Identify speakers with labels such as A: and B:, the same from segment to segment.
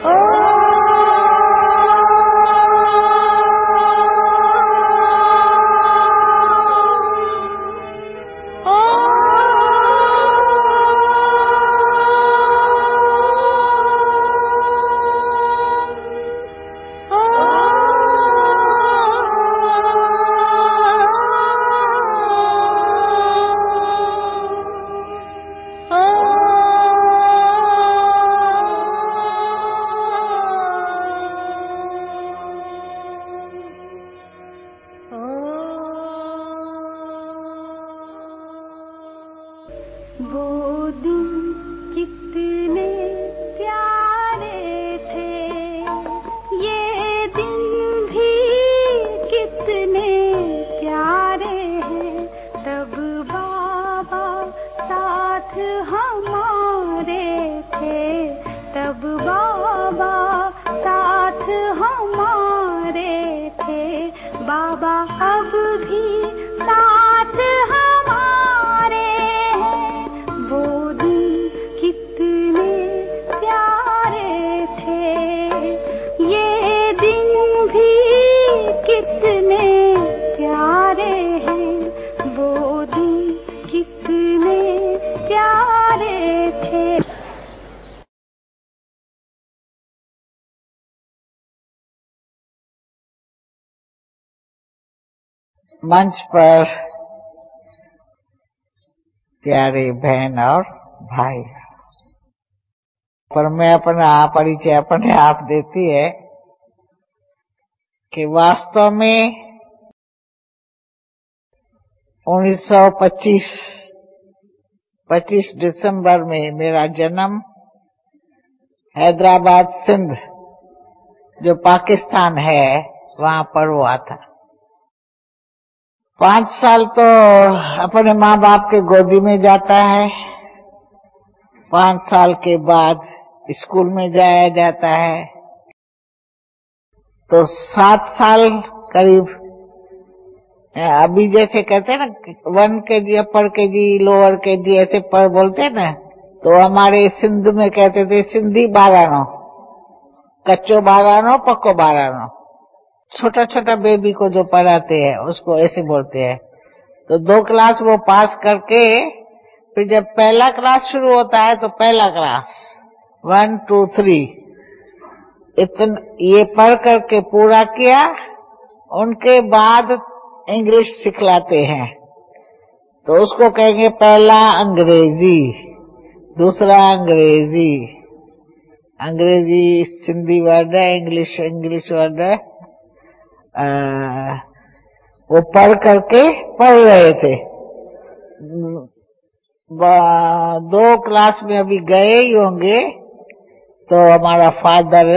A: मंच पर प्यारे बहन और भाई, पर मैं अपना परिचय अपने आप देती है कि वास्तव में 25 दिसंबर में मेरा जन्म हैदराबाद सिंध जो पाकिस्तान है वहां पर हुआ था। 5 साल तो अपने माँ बाप के गोदी में जाता है, 5 साल के बाद स्कूल में जाया जाता है, तो 7 साल करीब अभी जैसे कहते हैं ना 1 kg upper kg lower kg ऐसे पर बोलते हैं ना, तो हमारे सिंध में कहते थे सिंधी बारानो, कच्चो बारानो पक्को बारानो, छोटा छोटा बेबी को जो पढ़ाते हैं उसको ऐसे बोलते हैं। तो 2 क्लास वो पास करके फिर जब पहला क्लास शुरू होता है तो पहला क्लास 1 2 3 इतना ये पढ़ करके पूरा किया, उनके बाद इंग्लिश सिखलाते हैं। तो उसको कहेंगे पहला अंग्रेजी, दूसरा अंग्रेजी, अंग्रेजी सिंधी वर्ड है, इंग्लिश वर्ड है। वो पढ़ करके पढ़ रहे थे। 2 क्लास में अभी गए ही होंगे तो हमारा फादर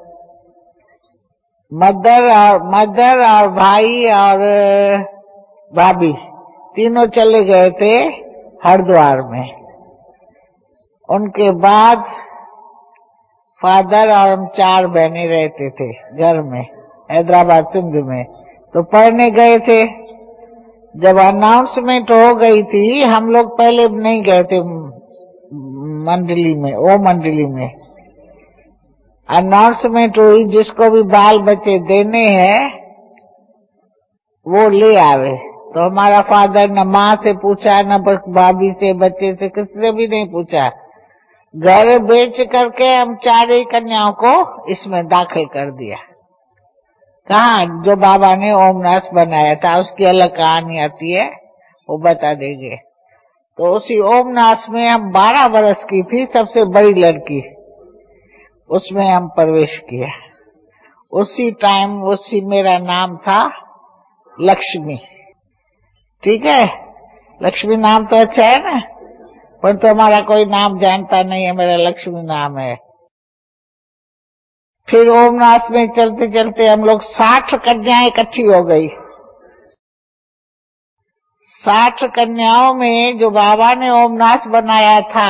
A: मदर और भाई और भाभी तीनों चले गए थे हरिद्वार में। उनके बाद फादर और हम 4 बहनें रहते थे घर में हैदराबाद सिंध में, तो पढ़ने गए थे। जब अनाउंसमेंट हो गई थी, हम लोग पहले नहीं गए थे मंडली में, वो मंडली में अनाउंसमेंट हुई जिसको भी बाल बच्चे देने हैं वो ले आवे। तो हमारा फादर न माँ से पूछा, न बस भाभी से, बच्चे से, किसी से भी नहीं पूछा, घर बेच करके हम 4 ही कन्याओं को इसमें दाखिल कर दिया। कहाँ जो बाबा ने ओमनास बनाया था उसकी अलग कहानी आती है, वो बता देंगे। तो उसी ओमनास में हम 12 वर्ष की थी, सबसे बड़ी लड़की, उसमें हम प्रवेश किया। उसी टाइम उसी मेरा नाम था लक्ष्मी। ठीक है, लक्ष्मी नाम तो अच्छा है ना, पर तो हमारा कोई नाम जानता नहीं है, मेरा लक्ष्मी नाम है। फिर ओमनास में चलते चलते हम लोग 60 कन्याएं इकट्ठी हो गई। 60 कन्याओं में जो बाबा ने ओमनास बनाया था,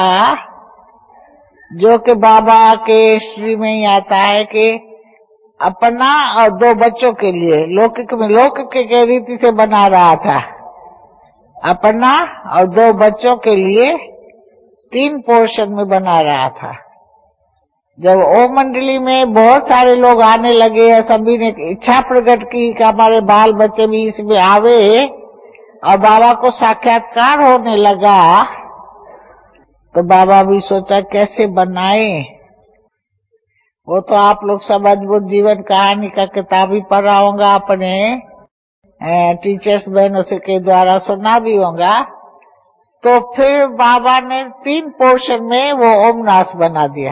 A: जो कि बाबा के श्री में ही आता है कि अपना और 2 बच्चों के लिए लौकिक के रीति से बना रहा था, अपना और 2 बच्चों के लिए 3 पोर्शन में बना रहा था। जब ओम मंडली में बहुत सारे लोग आने लगे, सभी ने इच्छा प्रकट की कि हमारे बाल बच्चे भी इसमें आवे, और बाबा को साक्षात्कार होने लगा, तो बाबा भी सोचा कैसे बनाए। वो तो आप लोग सब अद्भुत जीवन कहानी का किताब ही पढ़ा होगा, अपने टीचर्स बहनों से के द्वारा सुना भी होगा। तो फिर बाबा ने 3 पोर्शन में वो ओमनास बना दिया,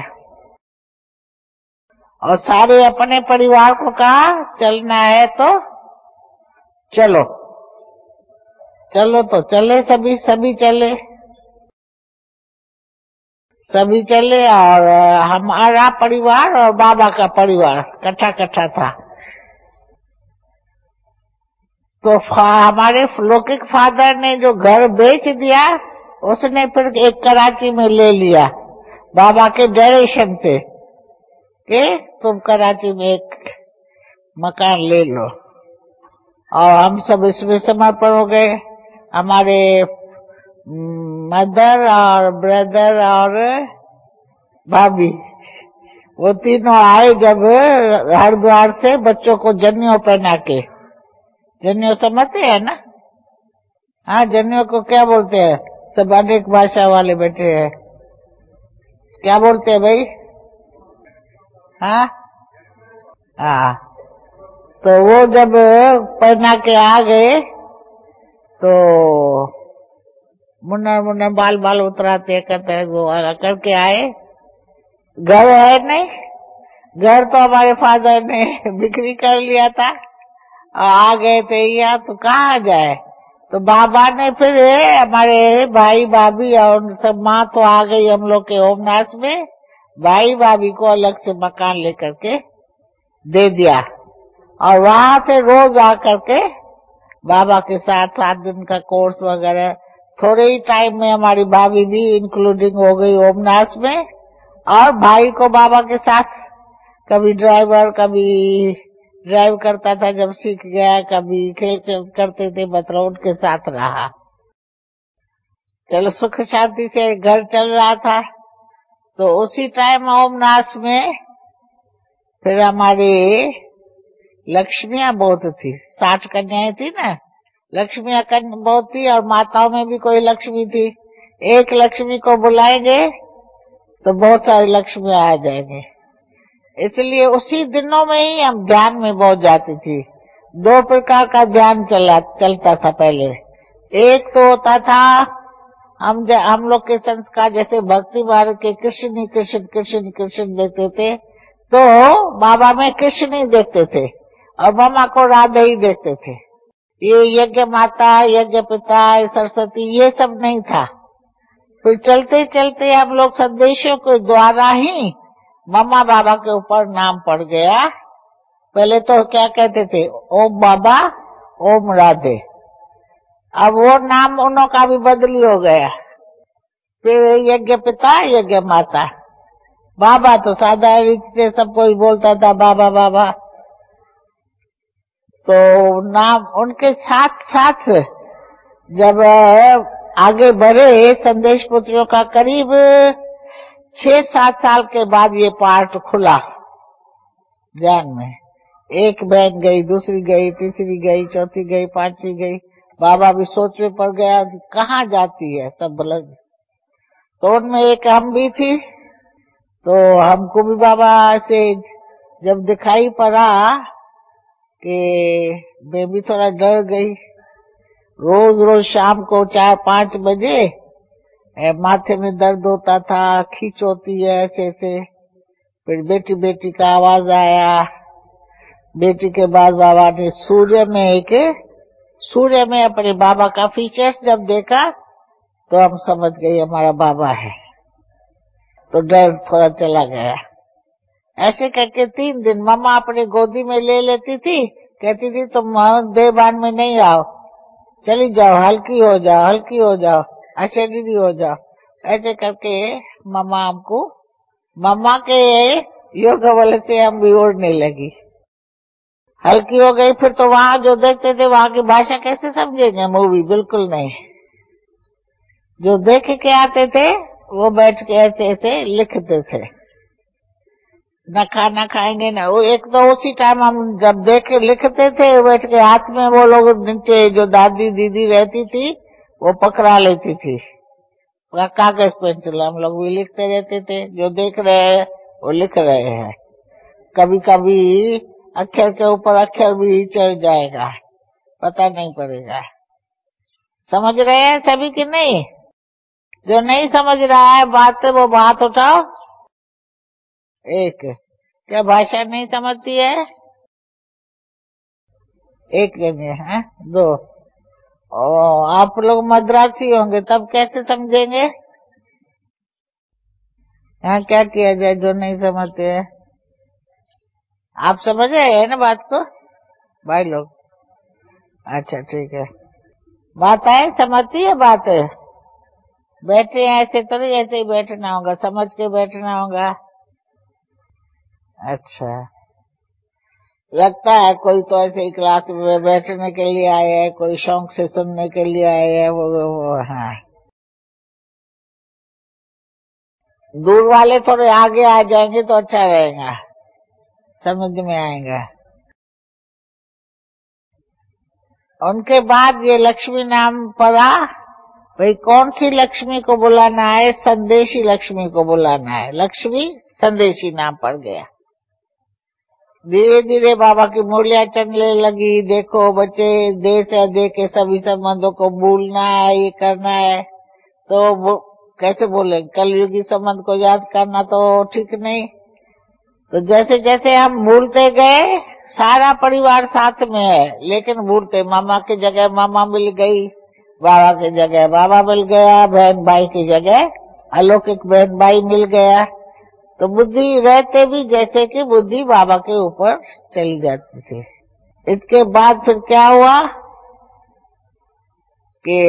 A: और सारे अपने परिवार को कहा चलना है तो चलो, चलो तो चले, सभी चले, सभी चले। और हमारा परिवार और बाबा का परिवार कट्ठा था। तो हमारे लौकिक फादर ने जो घर बेच दिया, उसने फिर एक कराची में ले लिया बाबा के डायरेक्शन से कि तुम कराची में एक मकान ले लो। और हम सब इसमें समर्पण हो गए। हमारे मदर और ब्रदर और भाभी, वो तीनों आए जब हरिद्वार से, बच्चों को जनेऊ पहना के। जनेऊ समझते हैं ना? हाँ, जनेऊ को क्या बोलते हैं? सब अनेक भाषा वाले बैठे हैं, क्या बोलते हैं भाई? हाँ हाँ। तो वो जब पहना के आ गए तो मुन्ना बाल उतराते कहते हैं, वो करके आए। घर है नहीं, घर तो हमारे फादर ने बिक्री कर लिया था, और आ गए थे यहाँ, तो कहाँ जाए। तो बाबा ने फिर हमारे भाई भाभी और सब, माँ तो आ गई हम लोग के ओमनास में, भाई भाभी को अलग से मकान लेकर के दे दिया। और वहां से रोज आकर के बाबा के साथ 7 दिन का कोर्स वगैरह, थोड़े ही टाइम में हमारी भाभी भी इंक्लूडिंग हो गई ओमनास में। और भाई को बाबा के साथ कभी ड्राइव करता था जब सीख गया, कभी खेल करते थे, मतलब उनके साथ रहा। चलो सुख शांति से घर चल रहा था। तो उसी टाइम ओमनास में फिर हमारी लक्ष्मियां बहुत थी, 60 कन्याएं थी ना, लक्ष्मियां बहुत थी, और माताओं में भी कोई लक्ष्मी थी। एक लक्ष्मी को बुलाएंगे तो बहुत सारी लक्ष्मियां आ जाएंगे, इसलिए उसी दिनों में ही हम ध्यान में बहुत जाती थी। 2 प्रकार का ध्यान चलता था पहले। एक तो होता था हम लोग के संस्कार जैसे भक्ति मार्ग के कृष्ण कृष्ण कृष्ण कृष्ण देखते थे, तो बाबा में कृष्ण ही देखते थे, और मामा को राधा ही देखते थे। ये यज्ञ माता, यज्ञ पिता, सरस्वती, ये सब नहीं था। फिर चलते चलते हम लोग संदेशों के द्वारा ही मम्मा बाबा के ऊपर नाम पड़ गया। पहले तो क्या कहते थे, ओम बाबा ओम राधे। अब वो नाम उन्हों का भी बदली हो गया। फिर यज्ञ पिता, यज्ञ माता। बाबा तो सादा रीति से सबको ही बोलता था बाबा बाबा। तो नाम उनके साथ साथ जब आगे बढ़े, संदेश पुत्रियों का करीब 6-7 साल के बाद ये पार्ट खुला ध्यान में। एक बहन गई, दूसरी गई, तीसरी गई, चौथी गई, 5वीं गई। बाबा भी सोच में पड़ गया कहाँ जाती है सब बलद। तो उनमें एक हम भी थी, तो हमको भी बाबा से जब दिखाई पड़ा कि मैं भी थोड़ा डर गई। रोज शाम को 4-5 बजे माथे में दर्द होता था, खींच होती है ऐसे। फिर बेटी का आवाज आया। बेटी के बाद बाबा ने सूर्य में अपने बाबा का फीचर्स जब देखा तो हम समझ गए हमारा बाबा है, तो डर थोड़ा चला गया। ऐसे करके 3 दिन मम्मा अपने गोदी में ले लेती थी, कहती थी तुम देहबान में नहीं आओ, चली जाओ, हल्की हो जाओ, अशरीरी हो जाओ। ऐसे करके मम्मा के योग बल से हम भी उड़ने लगी, हल्की हो गई। फिर तो वहां जो देखते थे वहां की भाषा कैसे समझेंगे, मूवी बिल्कुल नहीं। जो देख के आते थे वो बैठ के ऐसे लिखते थे। न खाना खाएंगे न वो। एक तो उसी टाइम हम जब देख के लिखते थे बैठ के, हाथ में वो लोग नीचे जो दादी दीदी रहती थी वो पकड़ा लेती थी कागज पेंसिल, हम लोग भी लिखते रहते थे। जो देख रहे हैं वो लिख रहे हैं। कभी कभी अक्षर के ऊपर अक्षर भी चढ़ जाएगा, पता नहीं पड़ेगा। समझ रहे हैं सभी कि नहीं? जो नहीं समझ रहा है बात है वो बात उठाओ। एक, क्या भाषा नहीं समझती है? एक जने है, दो। आप लोग मद्रासी होंगे तब कैसे समझेंगे? यहाँ क्या किया जाए जो नहीं समझते हैं? आप समझ रहे हैं ना बात को भाई लोग? अच्छा ठीक है। बात है, समझती है बात है? बैठे हैं ऐसे तो नहीं, ऐसे ही बैठना होगा, समझ के बैठना होगा। अच्छा, लगता है कोई तो ऐसे ही क्लास में बैठने के लिए आए हैं, कोई शौक से सुनने के लिए आए हैं। वो हाँ, दूर वाले थोड़े आगे आ जाएंगे तो अच्छा रहेगा, समझ में आएगा। उनके बाद ये लक्ष्मी नाम पड़ा, भाई कौन सी लक्ष्मी को बुलाना है? संदेशी लक्ष्मी को बुलाना है। लक्ष्मी संदेशी नाम पड़ गया। धीरे धीरे बाबा की मुरलियां चलने लगी। देखो बच्चे, देश है दे के सभी संबंधों को भूलना है, ये करना है तो कैसे बोले? कलयुगी संबंध को याद करना तो ठीक नहीं। तो जैसे जैसे हम भूलते गए, सारा परिवार साथ में है लेकिन भूलते, मामा की जगह मामा मिल गई, बाबा की जगह बाबा मिल गया, बहन भाई की जगह अलौकिक बहन भाई मिल गया। तो बुद्धि रहते भी जैसे कि बुद्धि बाबा के ऊपर चली जाती थी। इसके बाद फिर क्या हुआ कि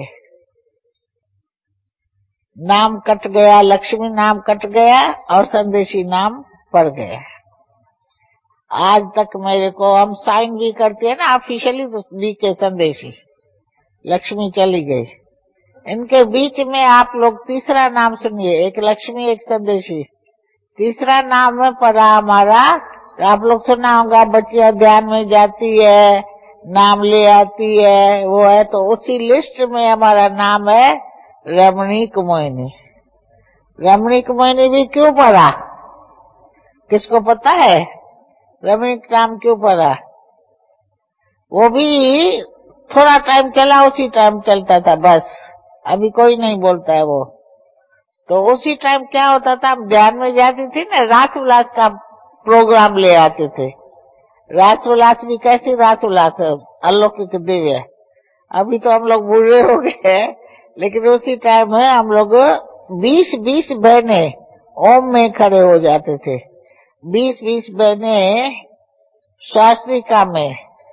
A: नाम कट गया, लक्ष्मी नाम कट गया और संदेशी नाम पड़ गया। आज तक मेरे को, हम साइन भी करते हैं ना ऑफिशियली, तो बी के संदेशी, लक्ष्मी चली गई। इनके बीच में आप लोग तीसरा नाम सुनिए, एक लक्ष्मी एक संदेशी, तीसरा नाम में पड़ा हमारा। आप लोग सुना होगा, बच्चियां ध्यान में जाती है, नाम ले आती है, वो है। तो उसी लिस्ट में हमारा नाम है रमणीक मोहिनी। रमणीक मोहिनी भी क्यों पड़ा, किसको पता है? रमणीक नाम क्यों पड़ा? वो भी थोड़ा टाइम चला, उसी टाइम चलता था बस, अभी कोई नहीं बोलता है वो। तो उसी टाइम क्या होता था, हम ध्यान में जाती थी ना, रास उल्लास का प्रोग्राम ले आते थे। रास उल्लास भी कैसी रास उल्लास है, अलौकिक दिव्य। अभी तो हम लोग बूढ़े हो गए, लेकिन उसी टाइम में हम लोग 20-20 बहने ओम में खड़े हो जाते थे। 20-20 बहने शास्त्रिका में,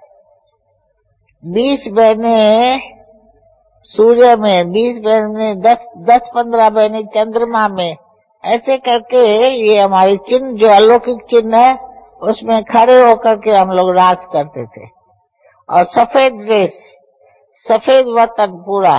A: 20 बहने सूर्य में, 20 बहने 10-15 बहने चंद्रमा में, ऐसे करके ये हमारे चिन्ह जो अलौकिक चिन्ह है उसमें खड़े होकर के हम लोग रास करते थे। और सफेद ड्रेस, सफेद वतन पूरा,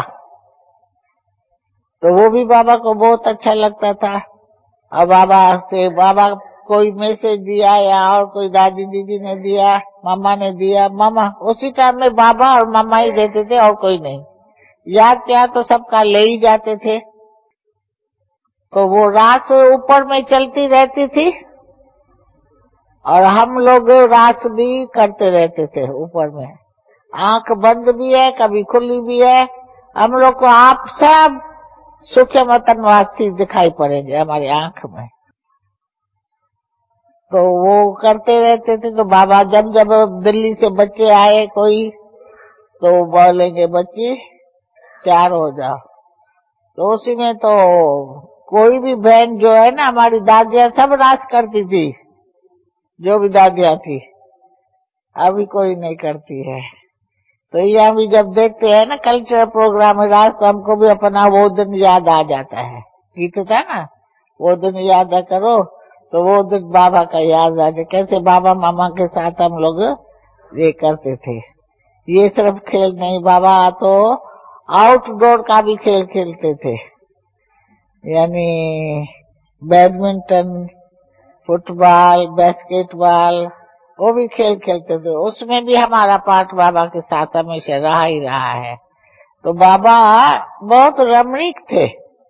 A: तो वो भी बाबा को बहुत अच्छा लगता था। और बाबा कोई मैसेज दिया या और कोई दादी दीदी ने दिया, मामा ने दिया, मामा उसी टाइम में बाबा और मामा ही देते थे और कोई नहीं। याद क्या तो सबका ले ही जाते थे। तो वो रास ऊपर में चलती रहती थी और हम लोग रास भी करते रहते थे ऊपर में। आंख बंद भी है, कभी खुली भी है। हम लोग को आप सब सूक्ष्म वतनवासी दिखाई पड़ेंगे हमारी आंख में। तो वो करते रहते थे। तो बाबा जब जब दिल्ली से बच्चे आए कोई, तो बोलेंगे बच्ची तैयार हो जाओ। तो उसी में तो कोई भी बहन जो है ना, हमारी दादियां सब रास करती थी, जो भी दादियां थी। अभी कोई नहीं करती है। तो ये अभी जब देखते हैं ना कल्चरल प्रोग्राम में रास, तो हमको भी अपना वो दिन याद आ जाता है। गीत था ना, वो दिन याद करो, तो वो दिन बाबा का याद आ जाए, कैसे बाबा मामा के साथ हम लोग ये करते थे। ये सिर्फ खेल नहीं, बाबा तो आउटडोर का भी खेल खेलते थे, यानी बैडमिंटन, फुटबॉल, बास्केटबॉल, वो भी खेल खेलते थे। उसमें भी हमारा पार्ट बाबा के साथ हमेशा रहा ही रहा है। तो बाबा बहुत रमणीक थे।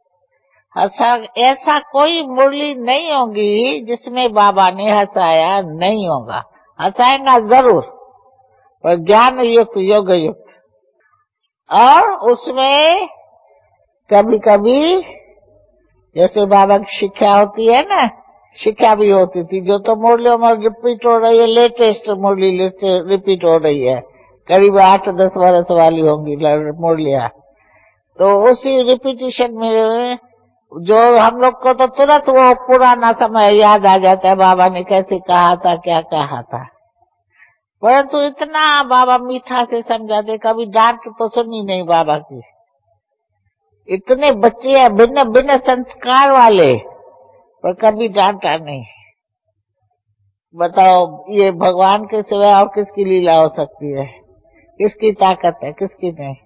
A: ऐसा कोई मुरली नहीं होगी जिसमें बाबा ने हंसाया नहीं होगा। हंसाएगा जरूर, पर ज्ञान युक्त, योग युक्त। और उसमें कभी कभी जैसे बाबा की शिक्षा होती है ना, शिक्षा भी होती थी। जो तो मुरलियों में रिपीट हो रही है, लेटेस्ट मुरली रिपीट हो रही है, करीब 8-10 वर्ष वाली होंगी मुरलियां। तो उसी रिपीटिशन में जो हम लोग को तो तुरंत वो पुराना समय याद आ जाता है, बाबा ने कैसे कहा था, क्या कहा था। परंतु इतना बाबा मीठा से समझाते, कभी डांट तो सुनी नहीं बाबा की। इतने बच्चे हैं भिन्न भिन्न संस्कार वाले, पर कभी डांटा नहीं। बताओ, ये भगवान के सिवा और किसकी लीला हो सकती है? किसकी ताकत है, किसकी नहीं।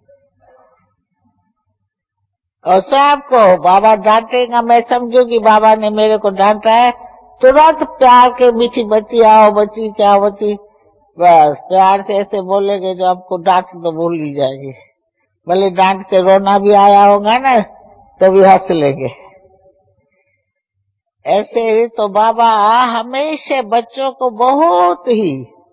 A: और सबको बाबा डांटेगा, मैं समझूंगी बाबा ने मेरे को डांटा है, तुरंत प्यार के मीठी बच्ची, आओ बच्ची, क्या बच्ची, बस प्यार से ऐसे बोलेंगे जो आपको डांट तो भूल ही जाएगी। भले डांट से रोना भी आया होगा ना, तो भी हंस लेंगे। ऐसे तो बाबा हमेशा बच्चों को बहुत ही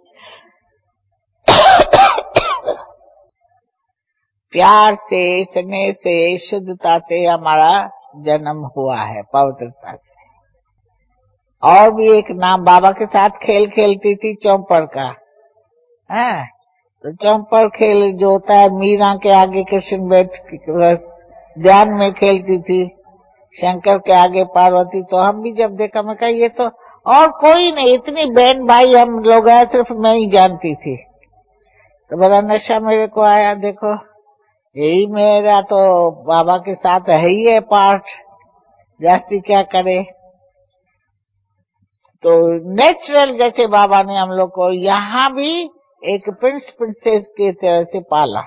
A: प्यार से, स्नेह से, शुद्धता से हमारा जन्म हुआ है, पवित्रता से। और भी एक नाम, बाबा के साथ खेल खेलती थी चौपड़ का। हाँ, तो चौपड़ खेल जो होता है, मीरा के आगे कृष्ण बैठ ध्यान में खेलती थी, शंकर के आगे पार्वती। तो हम भी जब देखा, मैं कहा ये तो और कोई नहीं, इतनी बहन भाई हम लोग हैं, सिर्फ मैं ही जानती थी। तो बड़ा नशा मेरे को आया, देखो यही मेरा तो बाबा के साथ है ही है पार्ट, जास्ती क्या करे। तो नेचुरल जैसे बाबा ने हम लोग को यहाँ भी एक प्रिंस प्रिंसेस की तरह से पाला।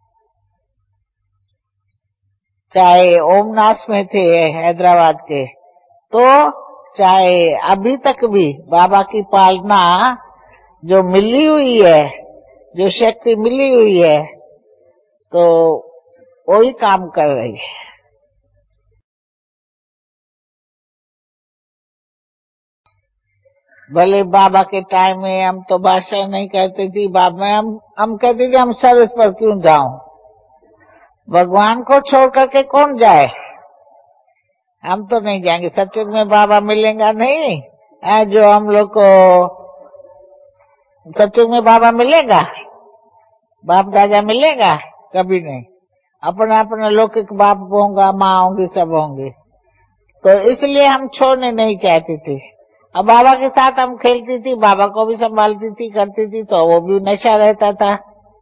A: चाहे ओमनाथ में थे हैदराबाद के, तो चाहे अभी तक भी बाबा की पालना जो मिली हुई है, जो शक्ति मिली हुई है, तो वही काम कर रही है। भले बाबा के टाइम में हम तो भाषा नहीं करते थी, बाबा हम कहते थे हम सर्विस पर क्यों जाऊं, भगवान को छोड़ करके कौन जाए, हम तो नहीं जाएंगे। सत्युग में बाबा मिलेगा नहीं, जो हम लोग को सत्युग में बाबा मिलेगा, बाप दादा मिलेगा, कभी नहीं। अपना अपना लौकिक बाप होगा, माँ होंगी, सब होंगे। तो इसलिए हम छोड़ने नहीं चाहती थी। अब बाबा के साथ हम खेलती थी, बाबा को भी संभालती थी, करती थी, तो वो भी नशा रहता था।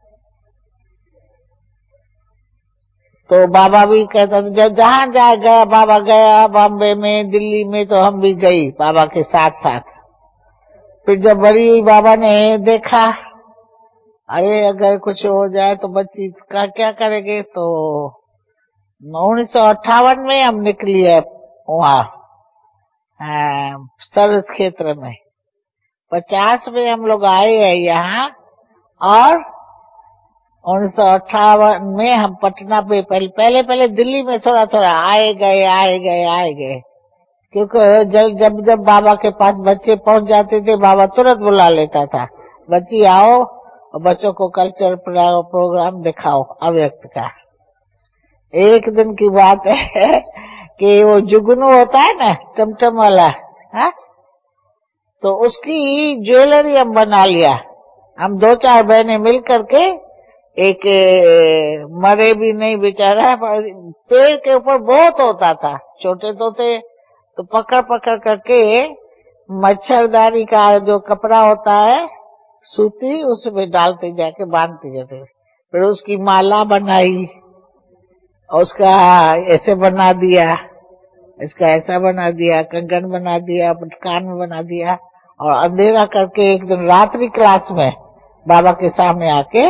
A: तो बाबा भी कहता था, जब जहां जाए गया बाबा, गया बॉम्बे में, दिल्ली में, तो हम भी गई बाबा के साथ साथ। फिर जब बड़ी हुई, बाबा ने देखा, अरे अगर कुछ हो जाए तो बच्ची का क्या करेंगे। तो 1958 में हम निकली है वहाँ सर्विस क्षेत्र में। 50 में हम लोग आए हैं यहाँ, और 1958 में हम पटना पे पहले दिल्ली में थोड़ा थोड़ा आए गए। क्योंकि जब बाबा के पास बच्चे पहुंच जाते थे, बाबा तुरंत बुला लेता था, बच्ची आओ और बच्चों को कल्चर प्रोग्राम दिखाओ अव्यक्त का। एक दिन की बात है कि वो जुगनू होता है ना, टमटम वाला, हा? तो उसकी ज्वेलरी हम बना लिया। हम 2-4 बहनें मिल करके, एक मरे भी नहीं बेचारा, पेड़ के ऊपर बहुत होता था, छोटे तो थे, तो पकड़ पकड़ करके मच्छरदानी का जो कपड़ा होता है सूती, उसमें डालते जाके बांधते जाते। फिर उसकी माला बनाई, और उसका ऐसे बना दिया, इसका ऐसा बना दिया, कंगन बना दिया, कान में बना दिया। और अंधेरा करके एक दिन रात्रि क्लास में बाबा के सामने आके,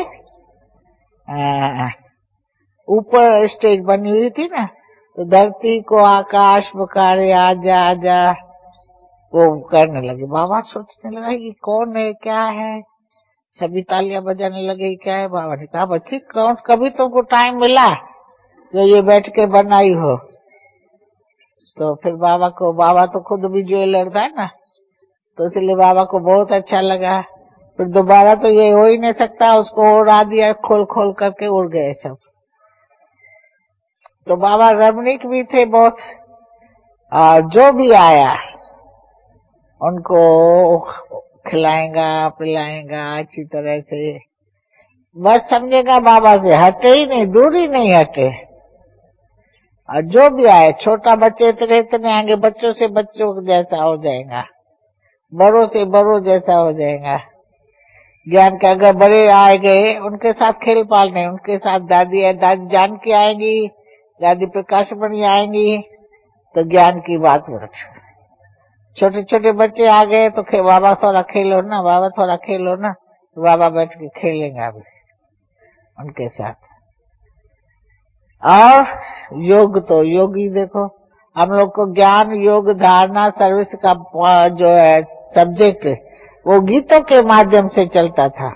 A: ऊपर स्टेज बनी हुई थी ना, तो धरती को आकाश पुकारे, आजा आजा, वो करने लगे। बाबा सोचने लगा ये कौन है, क्या है, सभी तालियां बजाने लगे, क्या है। बाबा ने कहा बच्ची कौन, कभी तुमको टाइम मिला जो ये बैठ के बनाई हो? तो फिर बाबा तो खुद भी ज्वेलर था ना, तो इसलिए बाबा को बहुत अच्छा लगा। फिर दोबारा तो ये हो ही नहीं सकता, उसको उड़ा दिया, खोल खोल करके उड़ गए सब। तो बाबा रमणीक भी थे बहुत, और जो भी आया उनको खिलाएगा पिलाएगा अच्छी तरह से, बस समझेगा बाबा से हटे ही नहीं, दूर ही नहीं हटे। और जो भी आए, छोटा बच्चे इतने इतने आएंगे, बच्चों से बच्चों जैसा हो जाएगा, बड़ों से बड़ों जैसा हो जाएगा। ज्ञान के अगर बड़े आए गए उनके साथ खेल पालने, उनके साथ दादी जानकी आएंगी, दादी प्रकाश मणि आएंगी, तो ज्ञान की बात बता। छोटे छोटे बच्चे आ गए तो बाबा थोड़ा खेलो ना, बाबा थोड़ा खेलो ना, तो बाबा बैठ के खेलेंगे अभी उनके साथ। और योग तो योगी देखो, हम लोग को ज्ञान योग धारणा सर्विस का जो है सब्जेक्ट, वो गीतों के माध्यम से चलता था।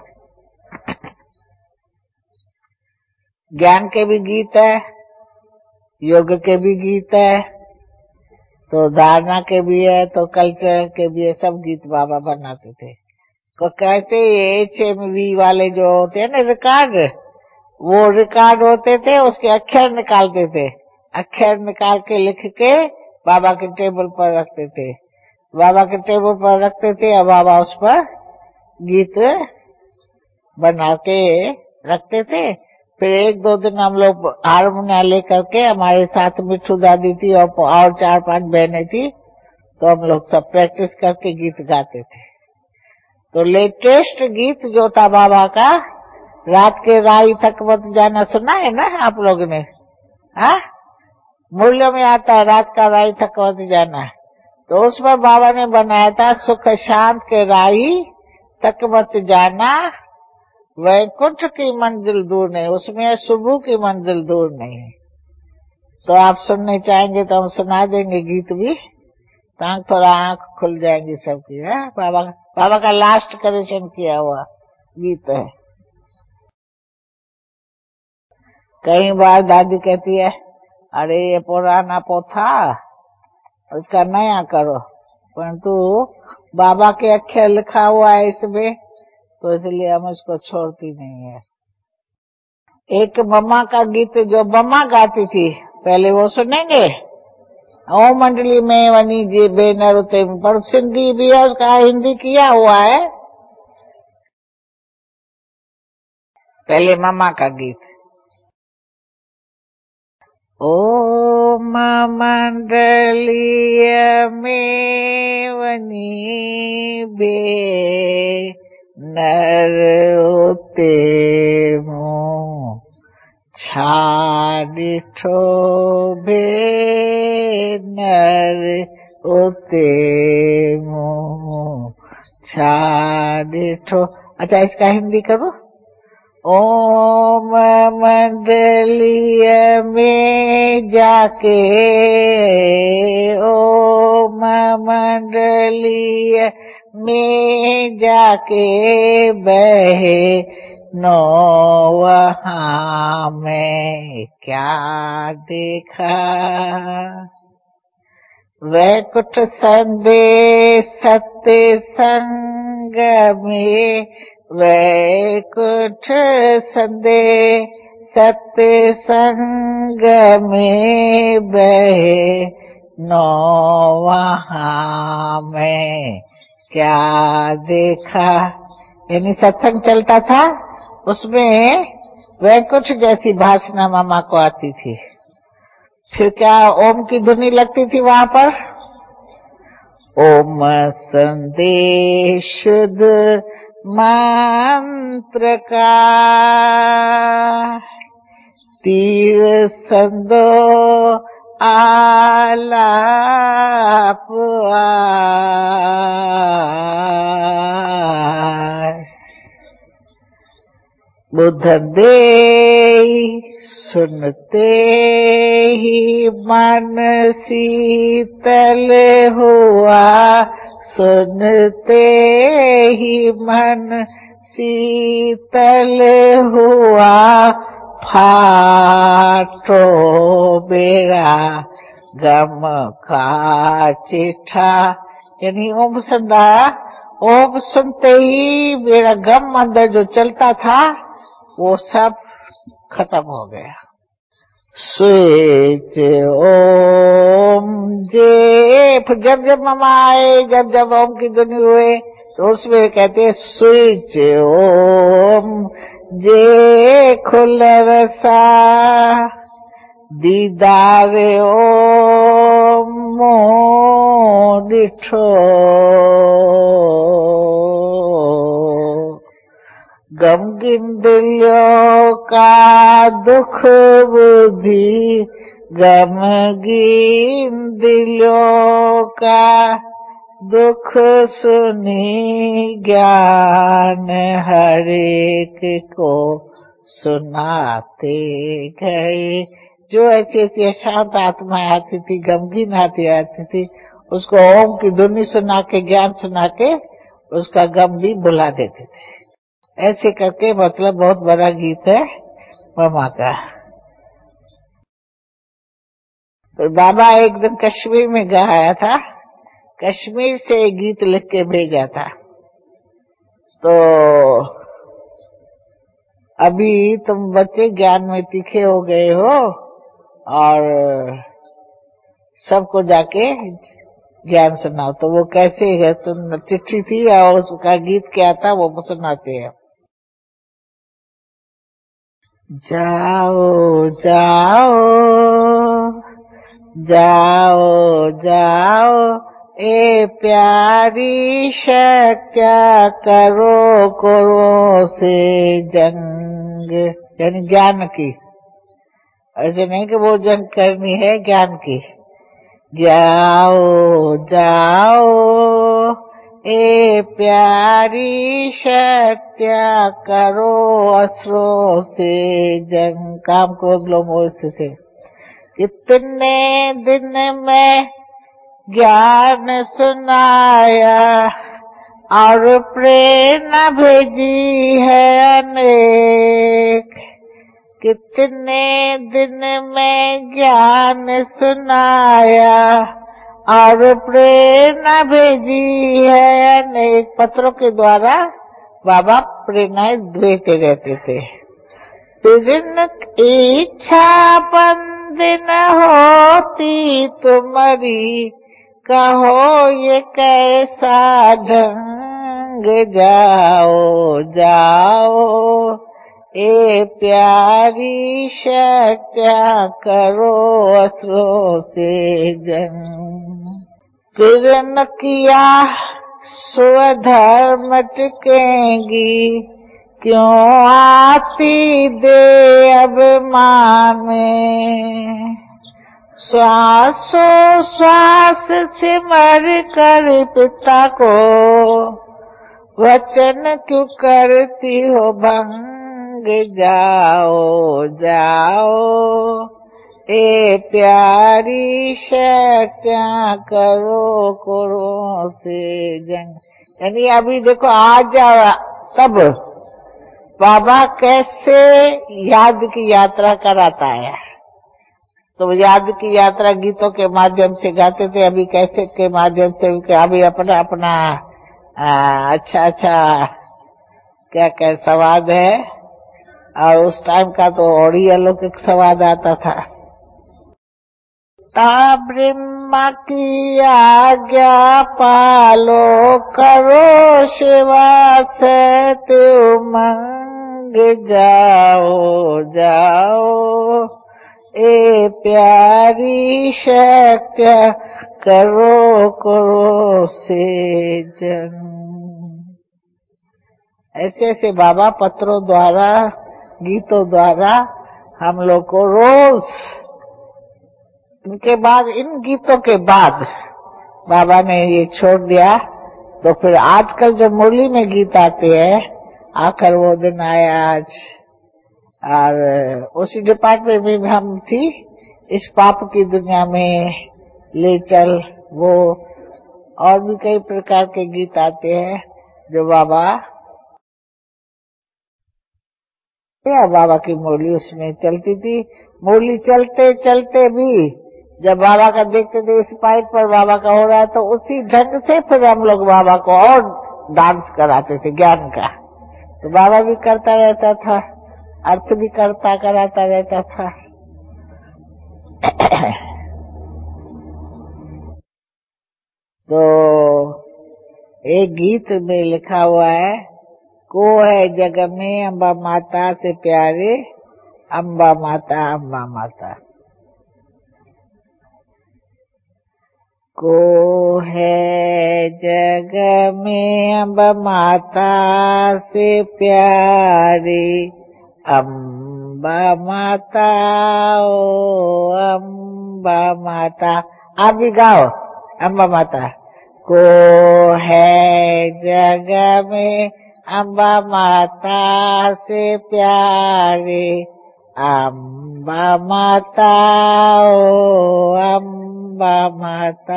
A: ज्ञान के भी गीत है, योग के भी गीत है, तो धारणा के भी है, तो कल्चर के भी है, सब गीत बाबा बनाते थे। तो कैसे HMV वाले जो होते हैं ना रिकॉर्ड, वो रिकॉर्ड होते थे, उसके अक्षर निकालते थे, अक्षर निकाल के लिख के बाबा के टेबल पर रखते थे, बाबा के टेबल पर रखते थे, और बाबा उस पर गीत बना के रखते थे। फिर एक दो दिन हम लोग हारमोनिया लेकर के, हमारे साथ मिठू दादी थी और 4-5 बहनें थी, तो हम लोग सब प्रैक्टिस करके गीत गाते थे। तो लेटेस्ट गीत जो था बाबा का, रात के राई तक मत जाना, सुना है ना आप लोग ने? हाँ, मूल्य में आता है रात का राई तक मत जाना, तो उस पर बाबा ने बनाया था सुख शांत के राई तक मत जाना, वैकुंठ की मंजिल दूर नहीं, उसमें सुबह की मंजिल दूर नहीं। तो आप सुनने चाहेंगे तो हम सुना देंगे गीत भी, ताकि थोड़ा आंख खुल जाएंगी सबकी। है बाबा का लास्ट करेक्शन किया हुआ गीत है। कई बार दादी कहती है अरे ये पुराना पोथा, उसका नया करो, परंतु बाबा के अक्षर लिखा हुआ है इसमें, तो इसलिए हम उसको छोड़ती नहीं है। एक मम्मा का गीत जो मम्मा गाती थी पहले, वो सुनेंगे? ओ मंडली में वनी जी बेनर उते, पर सिंधी भी है, उसका हिंदी किया हुआ है। पहले मम्मा का गीत। ओ मंडली में वनी बे नर उते मुँह छा ॾिठो भेनर उते मुँह छा ॾिठो। अच्छा, इसका हिंदी करो। ओम मंडलीय में जाके, ओम मंडलीय में जाके बहे नो, वहाँ मैं क्या देखा, वैकुंठ संदेश सत्य संग में, वैकुंठ संदेश सत्य संग में बहे नो, वहाँ मैं क्या देखा। यानी सत्संग चलता था, उसमें वैकुंठ जैसी भाषणा मामा को आती थी। फिर क्या ओम की धुनी लगती थी वहां पर, ओम संदेश शुद्ध मंत्र का तीर संदो आलाप बुध दे सुनते ही मन शीतल हुआ, सुनते ही मन शीतल हुआ, फाटो बेड़ा गम का चिट्ठा। यानी ओम संधा, ओम सुनते ही मेरा गम अंदर जो चलता था वो सब खत्म हो गया। स्विच ओम जे, फिर जब जब मामा आए, जब जब ओम की ध्वनि हुए तो उसमें कहते स्विच ओम जे खुलरसा, दीदार ओम मो डिठो, गमगिन दिलों का दुख बुद्धि, गमगीन दिलों का दुख सुनी, ज्ञान हर एक को सुनाते गए। जो ऐसी ऐसी अशांत आत्माएं आती थी, गमगीन आती थी, उसको ओम की ध्वनि सुना के, ज्ञान सुना के उसका गम भी भुला देते थे। ऐसे करके मतलब बहुत बड़ा गीत है मामा का। तो बाबा एक दिन कश्मीर में गाया था, कश्मीर से एक गीत लिख के भेजा था। तो अभी तुम बच्चे ज्ञान में तीखे हो गए हो और सबको जाके ज्ञान सुनाओ। तो वो कैसे है, चिट्ठी थी और उसका गीत क्या था वो सुनाते हैं। जाओ जाओ जाओ जाओ ए प्यारी शक्त्या, करो करो से जंग, यानी ज्ञान की। ऐसे नहीं कि वो जंग करनी है, ज्ञान की। जाओ जाओ ए प्यारी शक्त्या, करो असुरों से जंग, काम क्रोध लोभ मोह से। कितने दिन में ज्ञान सुनाया और प्रेरणा भेजी है अनेक, कितने दिन में ज्ञान सुनाया और प्रेरणा भेजी है अनेक। पत्रों के द्वारा बाबा प्रेरणाएं देते रहते थे। फिर इच्छा बंद न होती तुम्हारी, कहो ये कैसा ढंग, जाओ जाओ ए प्यारी शक्त्या, करो असुरों से जंग। फिर न किया स्वधर्म टिकेंगी, क्यों आती दे अब मान में, श्वासों श्वास सिमर कर पिता को, वचन क्यों करती हो भंग, जाओ जाओ ए प्यारी शक्त्या, करो करो से जंग। यानी अभी देखो आज तब बाबा कैसे याद की यात्रा कराता है। तो याद की यात्रा गीतों के माध्यम से गाते थे, अभी कैसे के माध्यम से, अभी अपना अपना अच्छा अच्छा क्या क्या स्वाद है, और उस टाइम का तो और ही अलौकिक स्वाद आता था। ब्रह्मा की आज्ञा पालो, करो सेवा सत्य उमंग, जाओ जाओ ए प्यारी शक्त्या, करो करो से जंग। ऐसे ऐसे बाबा पत्रों द्वारा, गीतों द्वारा हम लोग को रोज, इनके बाद, इन गीतों के बाद बाबा ने ये छोड़ दिया। तो फिर आजकल जो मुरली में गीत आते हैं, आकर वो दिन आया आज, और उसी डिपार्टमेंट में हम थी, इस पाप की दुनिया में ले चल, वो और भी कई प्रकार के गीत आते हैं जो बाबा की मुरली उसमें चलती थी। मुरली चलते चलते भी जब बाबा का देखते थे इस पाइप पर बाबा का हो रहा है, तो उसी ढंग से फिर हम लोग बाबा को और डांस कराते थे ज्ञान का। तो बाबा भी करता रहता था, अर्थ भी कराता रहता था। तो एक गीत में लिखा हुआ है, को है जग में अम्बा माता से प्यारे, अम्बा माता अम्बा माता। को है जग में अम्बा माता से प्यारे, अम्बा माता ओ अम्बा माता। आप भी गाओ अम्बा माता। को है जग में अम्बा माता से प्यारे, अम्बा माता ओ अम्बा माता।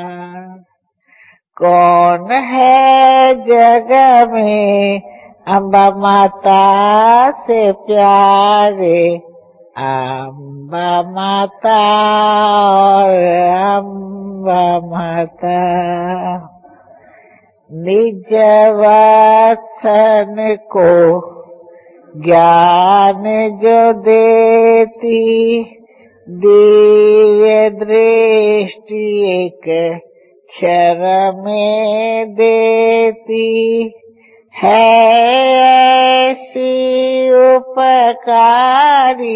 A: कौन है जग में अम्बा माता से प्यारे, अम्बा माता और अम्बा माता। निज वचन को ज्ञान जो देती, दिव्य दृष्टि एक क्षण में देती, है ऐसी उपकारी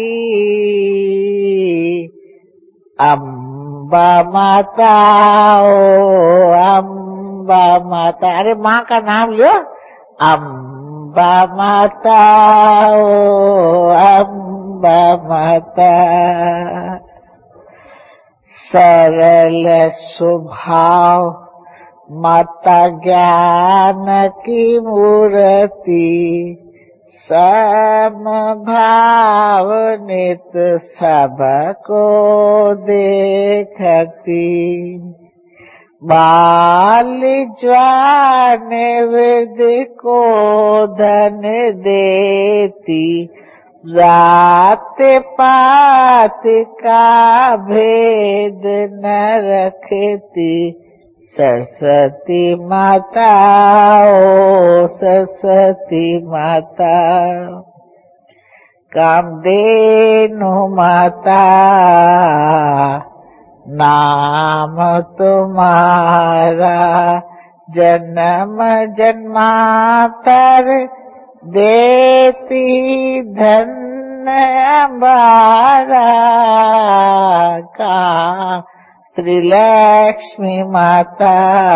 A: अम्बा माता ओ अम्बा माता। अरे माँ का नाम लो, अम्बा माता ओ अम्बा माता। सरल स्वभाव माता ज्ञान की मूर्ति, समभाव नित सबको देखती, बाल ज्वान वृद्ध को धन देती, जात पात का भेद न रखती, सरस्वती माता ओ सरस्वती माता। कामधेनु माता नाम तुम्हारा, जन्म जन्मांतर देती धन्य अम्बारा। का श्री लक्ष्मी माता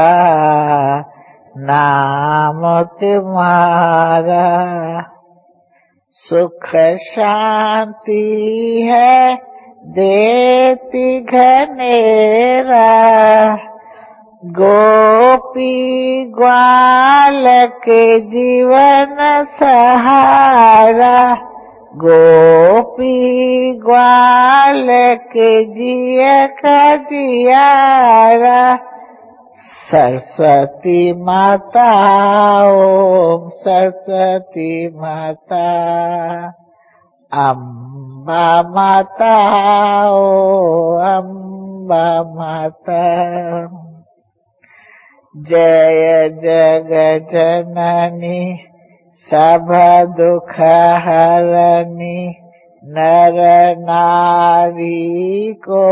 A: नाम तुम्हारा। सुख शांति है देती घनेरा, गोपी ग्वाल के जीवन सहारा, गोपी ग्वाल के जिया का जियारा। सरस्वती माता ओम सरस्वती माता, अम्बा माता ओ अम्बा माता। जय जग जननी सब दुख हरनी, नर नारी को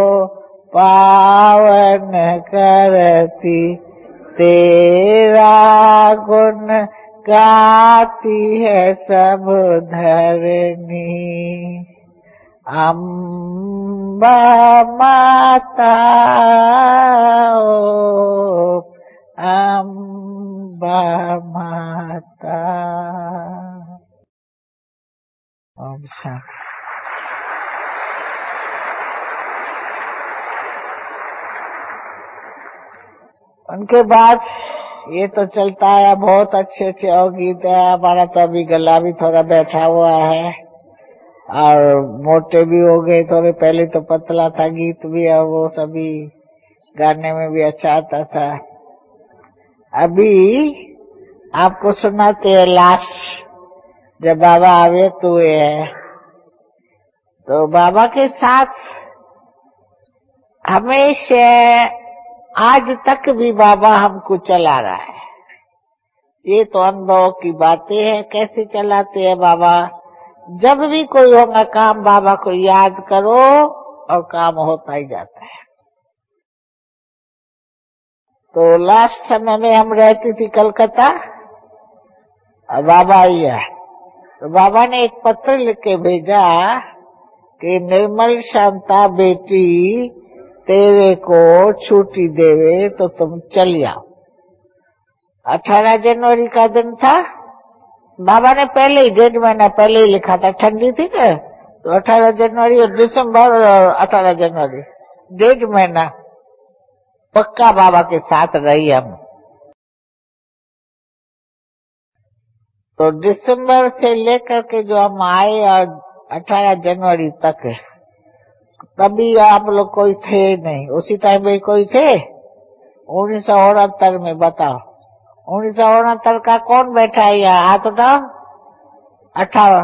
A: पावन करती, तेरा गुण गाती है सब धरनी। अम्बा माता ओ अम्बा माता। ओम शांति। उनके बाद ये तो चलता है, बहुत अच्छे अच्छे और गीत है। हमारा तो अभी गला भी थोड़ा बैठा हुआ है और मोटे भी हो गए थोड़े, पहले तो पतला था गीत भी, और वो सभी गाने में भी अच्छा आता था। अभी आपको सुनाते हैं लास्ट जब बाबा अव्यक्त हुए हैं, तो बाबा के साथ हमेशा आज तक भी बाबा हमको चला रहा है। ये तो अनुभव की बातें हैं, कैसे चलाते हैं बाबा। जब भी कोई होगा काम, बाबा को याद करो और काम होता ही जाता है। तो लास्ट समय में हम रहती थी कलकत्ता, और बाबा आया, तो बाबा ने एक पत्र लिख के भेजा कि निर्मल शांता बेटी तेरे को छुट्टी देवे तो तुम चल आओ। 18 जनवरी का दिन था। बाबा ने पहले ही 1.5 महीना पहले ही लिखा था, ठंडी थी ना, तो 18 जनवरी और दिसंबर और 18 जनवरी 1.5 महीना पक्का बाबा के साथ रही हम। तो दिसंबर से लेकर के जो हम आए और 18 जनवरी तक, तभी आप लोग कोई थे नहीं। उसी टाइम में कोई थे 1969 में। बताओ 1969 का कौन बैठा है यहाँ? हाथ उठाओ। 18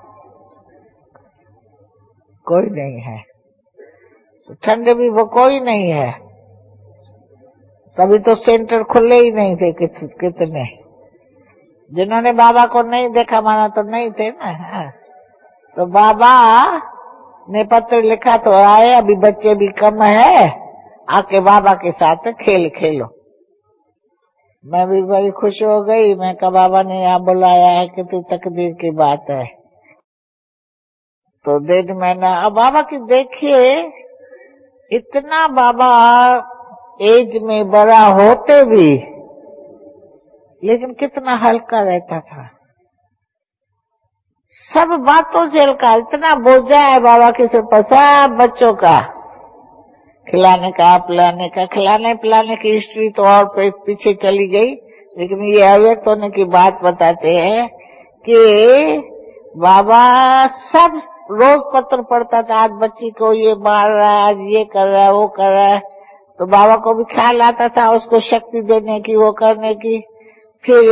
A: कोई नहीं है। तो ठंड भी वो कोई नहीं है। तभी तो सेंटर खुले ही नहीं थे। कितने जिन्होंने बाबा को नहीं देखा माना तो नहीं थे ना। तो बाबा ने पत्र लिखा तो आए, अभी बच्चे भी कम है, आके बाबा के साथ खेल खेलो। मैं भी बड़ी खुश हो गई। मैं कहा बाबा ने यहाँ बुलाया है कि तू तकदीर की बात है। तो 1.5 महीना अब बाबा की देखिए, इतना बाबा एज में बड़ा होते भी लेकिन कितना हल्का रहता था, सब बातों से हल्का। इतना बोझा है बाबा के सिर पर सब बच्चों का, खिलाने का पिलाने का। खिलाने पिलाने की हिस्ट्री तो और पीछे चली गई, लेकिन ये अव्यक्त होने की बात बताते हैं कि बाबा सब रोज पत्र पढ़ता था, आज बच्ची को ये मार रहा है, आज ये कर रहा है, वो कर रहा है। तो बाबा को भी ख्याल आता था उसको शक्ति देने की, वो करने की। फिर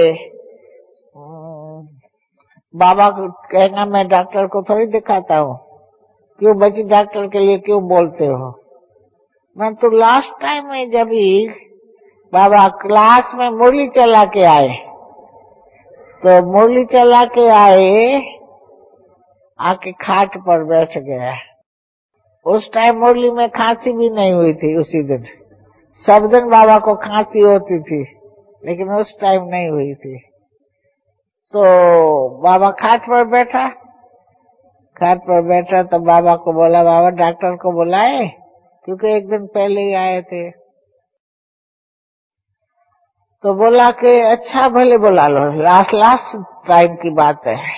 A: बाबा को कहना मैं डॉक्टर को थोड़ी दिखाता हूँ, क्यों बच्ची डॉक्टर के लिए क्यों बोलते हो। मैं तो लास्ट टाइम में जब ही बाबा क्लास में मुरली चला के आए, तो मुरली चला के आए, आके खाट पर बैठ गया। उस टाइम मुरली में खांसी भी नहीं हुई थी उसी दिन। सब दिन बाबा को खांसी होती थी, लेकिन उस टाइम नहीं हुई थी। तो बाबा खाट पर बैठा, तो बाबा को बोला बाबा डॉक्टर को बुलाए, क्योंकि एक दिन पहले ही आए थे। तो बोला कि अच्छा भले बुला लो, लास्ट टाइम की बात है।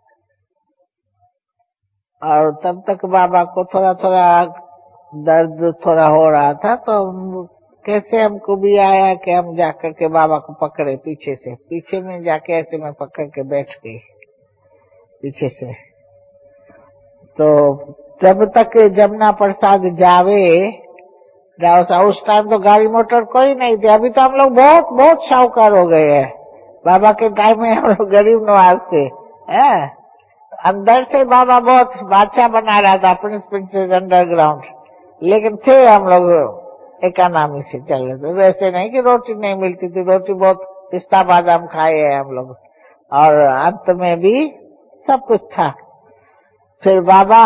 A: और तब तक बाबा को थोड़ा थोड़ा दर्द थोड़ा हो रहा था, तो कैसे हमको भी आया कि हम जाकर के बाबा को पकड़े पीछे से। पीछे में जाके ऐसे मैं पकड़ के बैठ गई पीछे से। तो जब तक जमुना प्रसाद जावे उस टाइम तो गाड़ी मोटर कोई नहीं थी। अभी तो हम लोग बहुत बहुत शाहूकार हो गए हैं। बाबा के टाइम में हम लोग गरीब नवाज थे। अंदर से बाबा बहुत बादशाह बना रहा था, प्रिंस प्रिंसेस अंडरग्राउंड। लेकिन थे हम लोग इकोनॉमी से चल रहे थे। वैसे नहीं कि रोटी नहीं मिलती थी, रोटी बहुत पिस्ता बादाम खाए हैं हम लोग, और अंत में भी सब कुछ था। फिर बाबा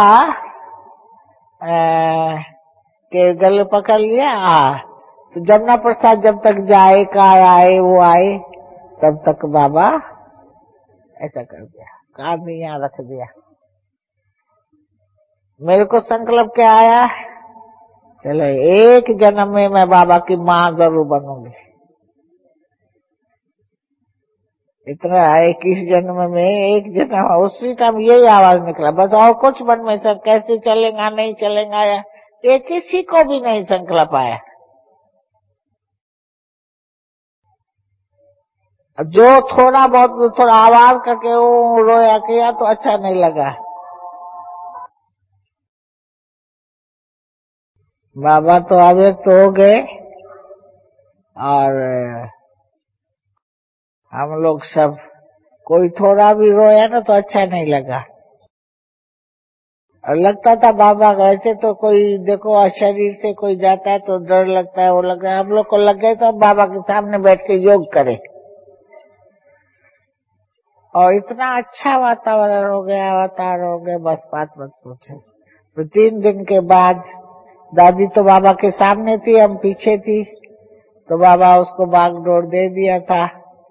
A: के गले पकड़ लिया। तो जमुना प्रसाद जब तक जाए, कार आए, वो आए, तब तक बाबा ऐसा कर दिया, कार भी यहाँ रख दिया। मेरे को संकल्प क्या आया, चलो एक जन्म में मैं बाबा की माँ जरूर बनूंगी। इतना 21 जन्म में एक जन्म, उसी टाइम यही आवाज निकला बस, और कुछ मन में सब कैसे चलेगा नहीं चलेगा, ये किसी को भी नहीं संकल्प आया। जो थोड़ा बहुत थोड़ा आवाज करके वो रोया किया तो अच्छा नहीं लगा। बाबा तो अव्यक्त हो गए, और हम लोग सब, कोई थोड़ा भी रोया ना तो अच्छा नहीं लगा। और लगता था बाबा गए थे तो कोई देखो शरीर से कोई जाता है तो डर लगता है, वो लग रहा है। हम लोग को लग गए तो अब बाबा के सामने बैठ के योग करें। और इतना अच्छा वातावरण हो गया, बस बात मत पूछे। तो 3 दिन के बाद दादी तो बाबा के सामने थी, हम पीछे थी, तो बाबा उसको बागडोर दे दिया था,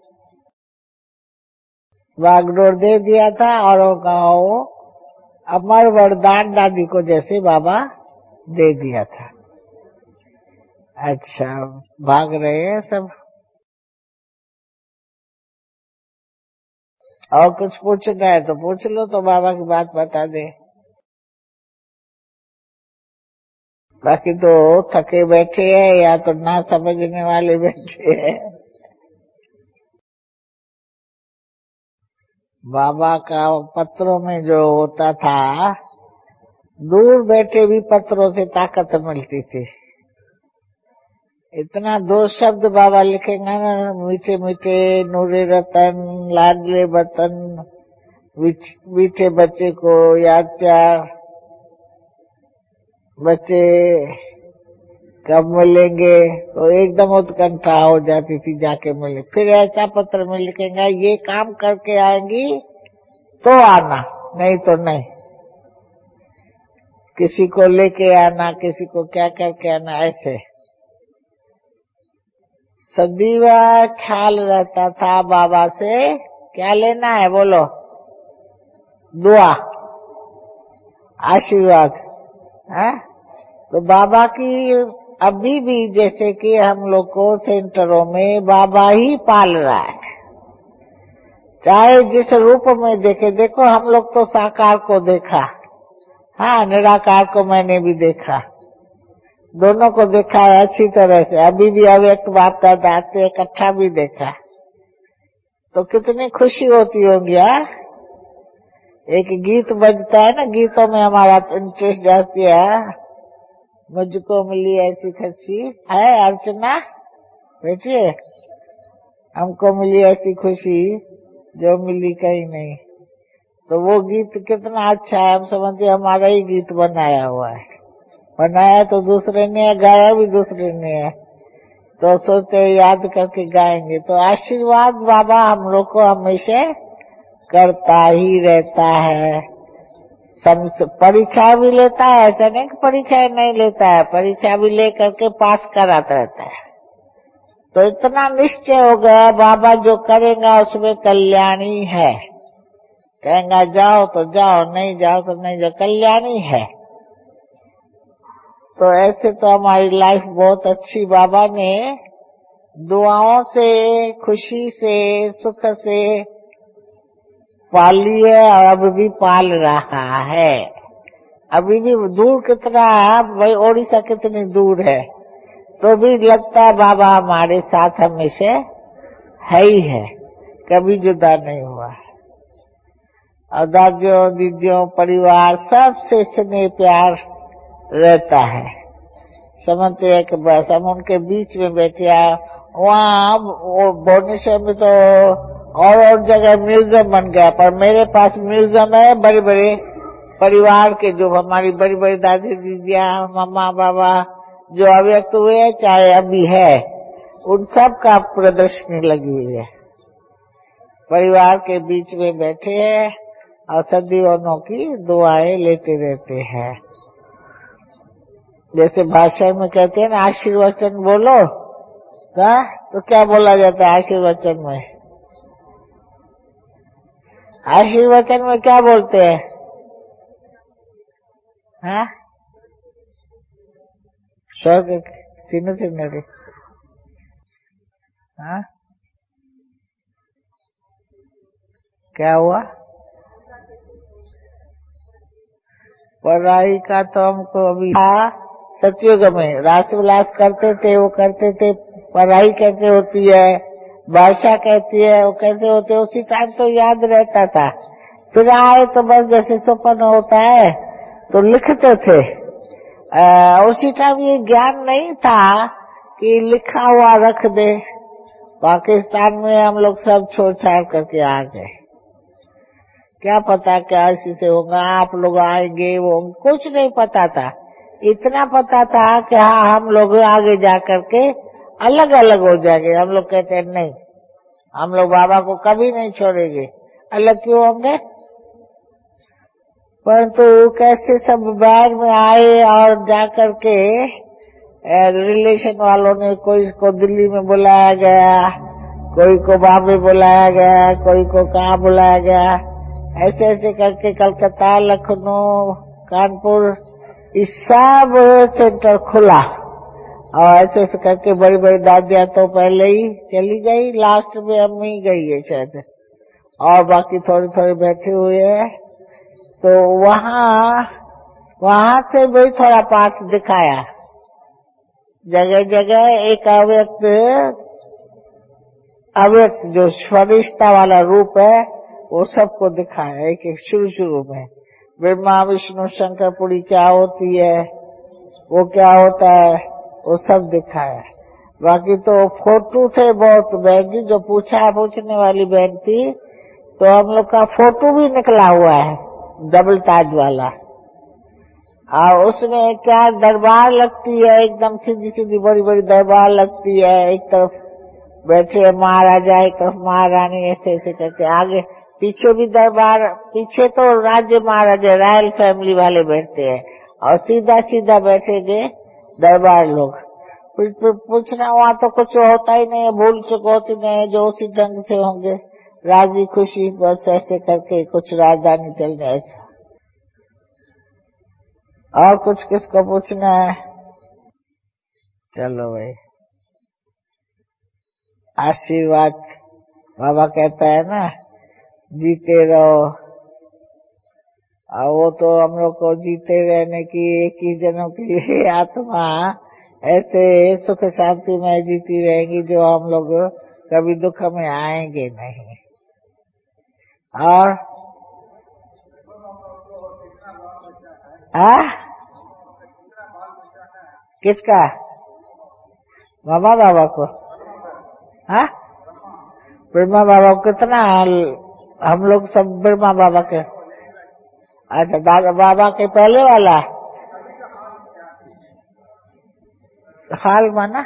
A: और वो गाँव अमर वरदान दादी को जैसे बाबा दे दिया था। अच्छा, भाग रहे हैं सब। और कुछ पूछना है तो पूछ लो, तो बाबा की बात बता दे। बाकी तो थके बैठे हैं या तो ना समझने वाले बैठे हैं। बाबा का पत्रों में जो होता था, दूर बैठे भी पत्रों से ताकत मिलती थी। इतना 2 शब्द बाबा लिखेंगे ना, मीठे मीठे नूरे रतन लाडले बतन, मीठे बच्चे को याद प्यार, बच्चे कब मिलेंगे, तो एकदम उत्कंठा हो जाती थी जाके मिले। फिर ऐसा पत्र में लिखेंगे, ये काम करके आएंगी तो आना, नहीं तो नहीं। किसी को लेके आना, किसी को क्या करके आना, ऐसे सदैव ख्याल रहता था बाबा से। क्या लेना है बोलो? दुआ, आशीर्वाद है। तो बाबा की अभी भी जैसे कि हम लोग को सेंटरों में बाबा ही पाल रहा है, चाहे जिस रूप में देखे। देखो हम लोग तो साकार को देखा, हाँ निराकार को मैंने भी देखा, दोनों को देखा है अच्छी तरह से। अभी भी अव्यक्त बाप दादा से इकट्ठा भी देखा, तो कितनी खुशी होती होगी यार। एक गीत बजता है ना, गीतों में हमारा इंटरेस्ट जाती है। मुझको मिली ऐसी खुशी है अर्चना बेटिए, हमको मिली ऐसी खुशी जो मिली कहीं नहीं। तो वो गीत कितना अच्छा है, हम समझते हमारा ही गीत बनाया हुआ है। बनाया तो दूसरे ने है, गाया भी दूसरे ने है, तो सोचते याद करके गाएंगे। तो आशीर्वाद बाबा हम लोग को हमेशा करता ही रहता है। परीक्षा भी लेता है, ऐसा नहीं कि परीक्षा नहीं लेता है, परीक्षा भी ले करके पास कराता रहता है। तो इतना निश्चय हो गया, बाबा जो करेगा उसमें कल्याणी है। कहेंगा जाओ तो जाओ, नहीं जाओ तो नहीं जाओ, कल्याणी है। तो ऐसे तो हमारी लाइफ बहुत अच्छी बाबा ने दुआओं से, खुशी से, सुख से पाली है, और अब भी पाल रहा है। अभी भी दूर कितना है भाई, ओडिशा कितनी दूर है, तो भी लगता है बाबा हमारे साथ हमेशा है ही है, कभी जुदा नहीं हुआ। और दादियों दीदियों परिवार सबसे स्नेह प्यार रहता है। समझते हैं कि बस हम उनके बीच में बैठे हैं। वहाँ भुवनेश्वर में तो और जगह म्यूजियम बन गया, पर मेरे पास म्यूजियम है बड़े बड़े परिवार के, जो हमारी बड़ी बड़ी दादी दीदियाँ मम्मा बाबा जो अव्यक्त हुए हैं चाहे अभी है, उन सब का प्रदर्शनी लगी हुई है। परिवार के बीच में बैठे हैं और सदियों की दुआएं लेते रहते हैं। जैसे भाषा में कहते हैं ना, आशीर्वचन बोलो ना, तो क्या बोला जाता है आशीर्वचन में? आशीर्वचन में क्या बोलते हैं? हाँ स्वर्ग सीने से मेरे, हाँ क्या हुआ? पढ़ाई का तो हमको अभी सतयुग में रास विलास करते थे, वो करते थे। पढ़ाई कैसे होती है, भाषा कैसी है, वो कैसे होते, उसी टाइम तो याद रहता था। फिर आए तो बस जैसे स्वप्न होता है तो लिखते थे। उसी टाइम ये ज्ञान नहीं था कि लिखा हुआ रख दे, पाकिस्तान में हम लोग सब छोड़ छाड़ करके आ गए। क्या पता क्या इसी से होगा, आप लोग आएंगे, वो कुछ नहीं पता था। इतना पता था कि हाँ हम लोग आगे जा करके अलग अलग हो जाएंगे। हम लोग कहते हैं नहीं, हम लोग बाबा को कभी नहीं छोड़ेंगे। अलग क्यों होंगे? परंतु कैसे सब बैग में आए और जा करके रिलेशन वालों ने, कोई को दिल्ली में बुलाया गया, कोई को बॉम्बे बुलाया गया, कोई को कहाँ बुलाया गया, ऐसे ऐसे करके कलकत्ता, लखनऊ, कानपुर, इस सब सेंटर खुला। और ऐसे ऐसे करके बड़ी बड़ी दादियां तो पहले ही चली गई, लास्ट में अम्मी गई है शायद, और बाकी थोड़े थोड़े बैठे हुए हैं। तो वहां से भी थोड़ा पाठ दिखाया। जगह जगह एक अव्यक्त जो स्वरिष्ठता वाला रूप है वो सबको दिखाया। एक एक शुरू में ब्रह्मा विष्णु शंकर पुरी क्या होती है, वो क्या होता है, वो सब दिखाया। बाकी तो फोटो थे बहुत। बहन जी जो पूछने वाली बहन थी, तो हम लोग का फोटो भी निकला हुआ है डबल ताज वाला। और उसमें क्या दरबार लगती है, एकदम सीधी सीधी बड़ी बड़ी दरबार लगती है। एक तरफ बैठे महाराजा, एक तरफ महारानी, ऐसे ऐसे करके आगे पीछे भी दरबार। पीछे तो राज्य महाराजा रॉयल फैमिली वाले बैठते हैं, और सीधा सीधा बैठेंगे दरबार लोग। पूछना वहाँ तो कुछ होता ही नहीं है, भूल चुक होती नहीं है, जो उसी ढंग से होंगे, राजी खुशी, बस ऐसे करके कुछ राजधानी चल जाए। और कुछ किसको पूछना है? चलो भाई, आशीर्वाद बाबा कहता है ना, जीते रहो। और वो तो हम लोग को जीते रहने की, एक ही जन्म की आत्मा ऐसे सुख शांति में जीती रहेंगी, जो हम लोग कभी दुख में आएंगे नहीं। और किसका? मामा बाबा को? हाँ, ब्रह्मा बाबा को कितना? हम लोग सब ब्रह्मा बाबा के। अच्छा, दादा बाबा के पहले वाला हाल माना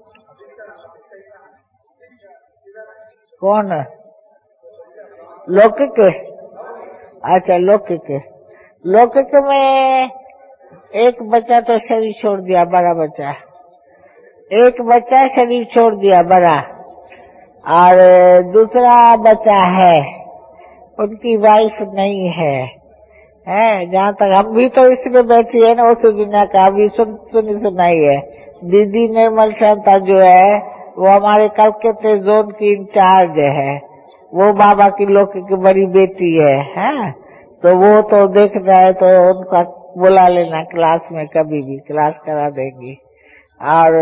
A: कौन? लौकिक? अच्छा, लौकिक में एक बच्चा तो शरीर छोड़ दिया, बड़ा बच्चा। एक बच्चा शरीर छोड़ दिया बड़ा, और दूसरा बच्चा है, उनकी वाइफ नहीं है। जहाँ तक हम भी तो इसमें बैठी है ना, उस दुनिया का अभी सुनाई है। दीदी निर्मल शांता जो है, वो हमारे कलकत्ते जोन की इंचार्ज है। वो बाबा की लौकिक की बड़ी बेटी है। तो वो तो देखना है तो उनका बुला लेना क्लास में, कभी भी क्लास करा देंगी। और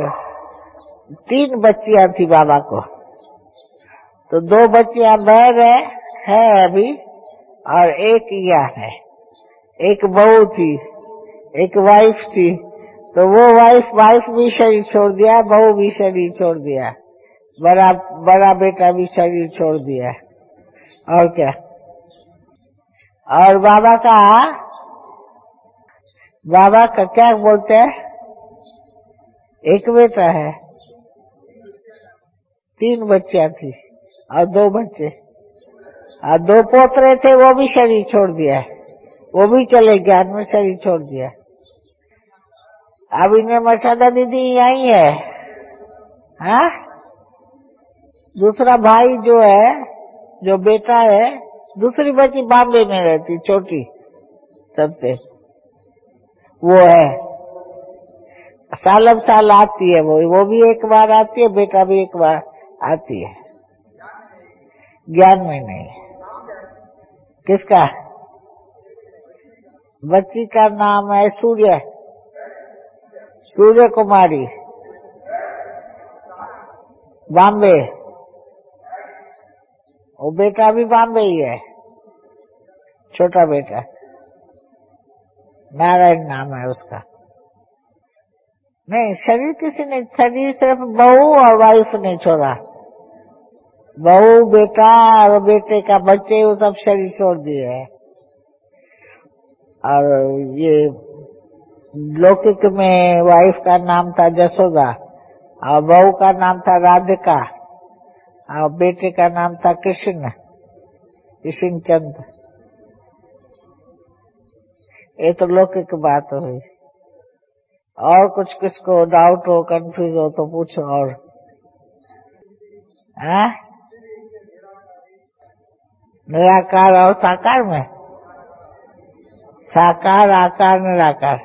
A: 3 बच्चियां थी बाबा को, तो 2 बच्चियां बहन है अभी, और एक यह है। एक बहू थी, एक वाइफ थी। तो वो वाइफ भी शरीर छोड़ दिया, बहू भी शरीर छोड़ दिया, बड़ा बेटा भी शरीर छोड़ दिया। और क्या? और बाबा का क्या बोलते हैं? एक बेटा है, 3 बच्चियां थी और 2 बच्चे, और 2 पोतरे थे, वो भी शरीर छोड़ दिया, वो भी चले ज्ञान में, शरीर छोड़ दिया। अब इन्हें मर्यादा दीदी यही है। हाँ, दूसरा भाई जो है, जो बेटा है, दूसरी बच्ची बॉम्बे में रहती, छोटी सबसे, वो है साल आती है। वो भी एक बार आती है, बेटा भी एक बार आती है, ज्ञान में नहीं। किसका? बच्ची का नाम है सूर्य कुमारी, बॉम्बे। वो बेटा भी बॉम्बे ही है, छोटा बेटा, नारायण नाम है उसका। नहीं, शरीर किसी ने, शरीर सिर्फ बहू और वाइफ ने छोड़ा, बहू बेटा और बेटे का बच्चे वो सब शरीर छोड़ दिए है। और ये लौकिक में वाइफ का नाम था जसोदा और बहू का नाम था राधिका और बेटे का नाम था कृष्ण चंद। ये तो लौकिक बात हुई। और कुछ किसको डाउट हो कंफ्यूज हो तो पूछो। और निराकार और साकार में साकार आकार निराकार।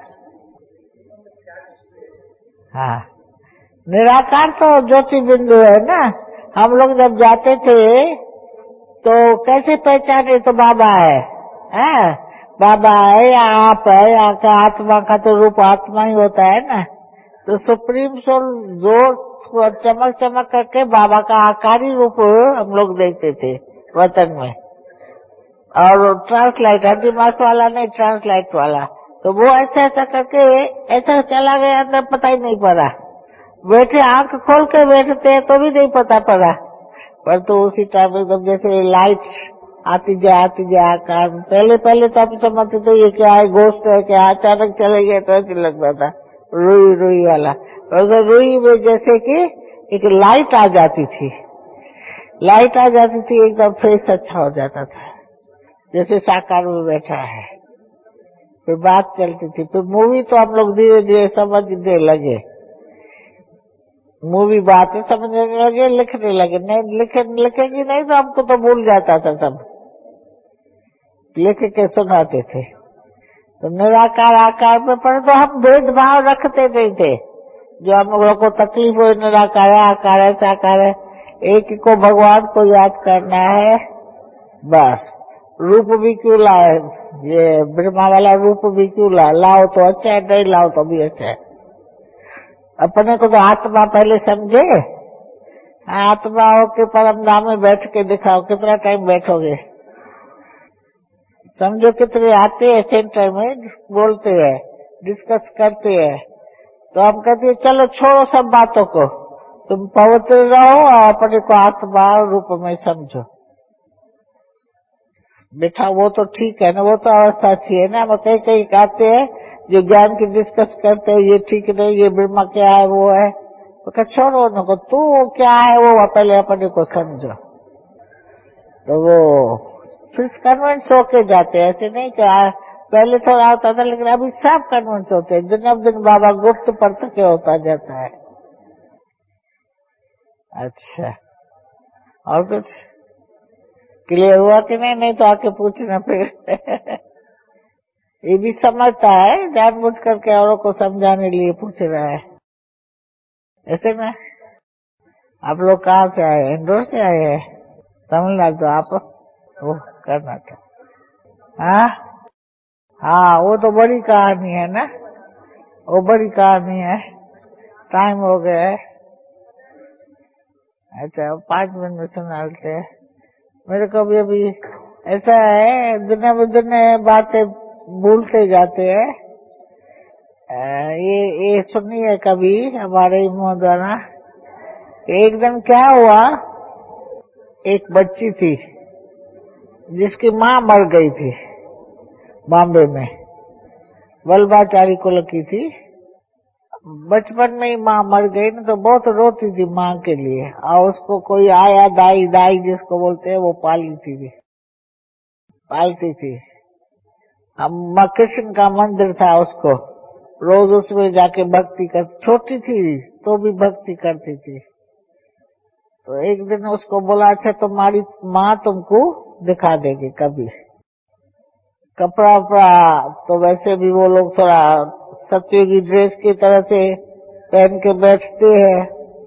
A: हाँ, निराकार तो ज्योति बिंदु है ना। हम लोग जब जाते थे तो कैसे पहचाने तो बाबा है बाबा है या आप है या आत्मा का तो रूप आत्मा ही होता है ना। तो सुप्रीम सोल जो चमक चमक करके बाबा का आकारी रूप हम लोग देखते थे वतन में। और ट्रांसलाइट हड्डीमास वाला नहीं, ट्रांसलाइट वाला, तो वो ऐसा ऐसा करके ऐसा चला गया अंदर, पता ही नहीं पड़ा। बैठे आंख खोल के बैठते हैं तो भी नहीं पता पड़ा। पर तो उसी टाइम एकदम जैसे लाइट आती जाए आकार। पहले पहले तो आप समझते थे ये क्या है, गोश्त है क्या। अचानक चले गए तो ऐसे लगता था रुई रुई वाला। और तो रुई में जैसे कि एक लाइट आ जाती थी, एकदम फेस अच्छा हो जाता था जैसे साकार में बैठा है। फिर बात चलती थी। फिर मूवी तो हम लोग धीरे धीरे समझने लगे। मूवी बातें समझने लगे, लिखने लगे। नहीं लिखेंगी नहीं तो हमको तो भूल जाता था, सब लिख के सुनाते थे। तो निराकार आकार में पढ़े तो हम भेदभाव रखते नहीं थे। जो हम लोगों को तकलीफ हो, निराकार है आकार है साकार है, एक को भगवान को याद करना है बस। रूप भी क्यों लाए, ये ब्रह्मा वाला रूप भी क्यों लाओ तो अच्छा है, नहीं लाओ तो भी अच्छा है। अपने को तो आत्मा पहले समझे। आत्मा हो के परम धाम में बैठ के दिखाओ, कितना टाइम बैठोगे। समझो कितने आते हैं सेंटर में, बोलते हैं, डिस्कस करते हैं, तो हम कहते हैं चलो छोड़ो सब बातों को, तुम पवित्र रहो और अपने को आत्मा रूप में समझो। बेटा वो तो ठीक है ना, वो तो अवस्था अच्छी है ना। हम कहीं कहीं कहते हैं जो ज्ञान की डिस्कस करते हैं ये ठीक नहीं, ये ब्रह्मा क्या है वो है, तो छोड़ो न को, तू क्या है वो पहले अपने को समझो। तो वो फिर कन्वेंस होके जाते हैं। ऐसे नहीं कि पहले थोड़ा होता था लेकिन अभी सब कन्वेंस होते हैं। दिन अब दिन बाबा गुप्त परतके होता जाता है। अच्छा, और कुछ क्लियर हुआ कि नहीं? नहीं तो आके पूछना फिर। ये भी समझता है, जानबूझ करके औरों को समझाने के लिए पूछ रहा है। ऐसे में आप लोग कहाँ से आए? इंदौर से आए हैं? तमिलनाडु? आप वो कर्नाटक? हाँ, वो तो बड़ी कहानी है ना, वो बड़ी कहानी है। टाइम हो गया है। अच्छा, 5 मिनट में सुना लेते हैं। मेरे को भी अभी ऐसा है, दिन ब दिन बातें भूलते जाते हैं। ये सुनिए कभी हमारे मुंह द्वारा। एक दिन क्या हुआ, एक बच्ची थी जिसकी माँ मर गई थी बॉम्बे में, वल्लभाचारी कुल की थी। बचपन में ही माँ मर गई ना, तो बहुत रोती थी माँ के लिए। और उसको कोई आया, दाई जिसको बोलते हैं, वो पालती थी। हम कृष्ण का मंदिर था, उसको रोज उसमें जाके भक्ति कर, छोटी थी तो भी भक्ति करती थी। तो एक दिन उसको बोला, अच्छा तुम्हारी माँ तुमको दिखा देगी कभी। कपड़ा तो वैसे भी वो लोग थोड़ा सत्युगी ड्रेस की तरह से पहन के बैठते हैं।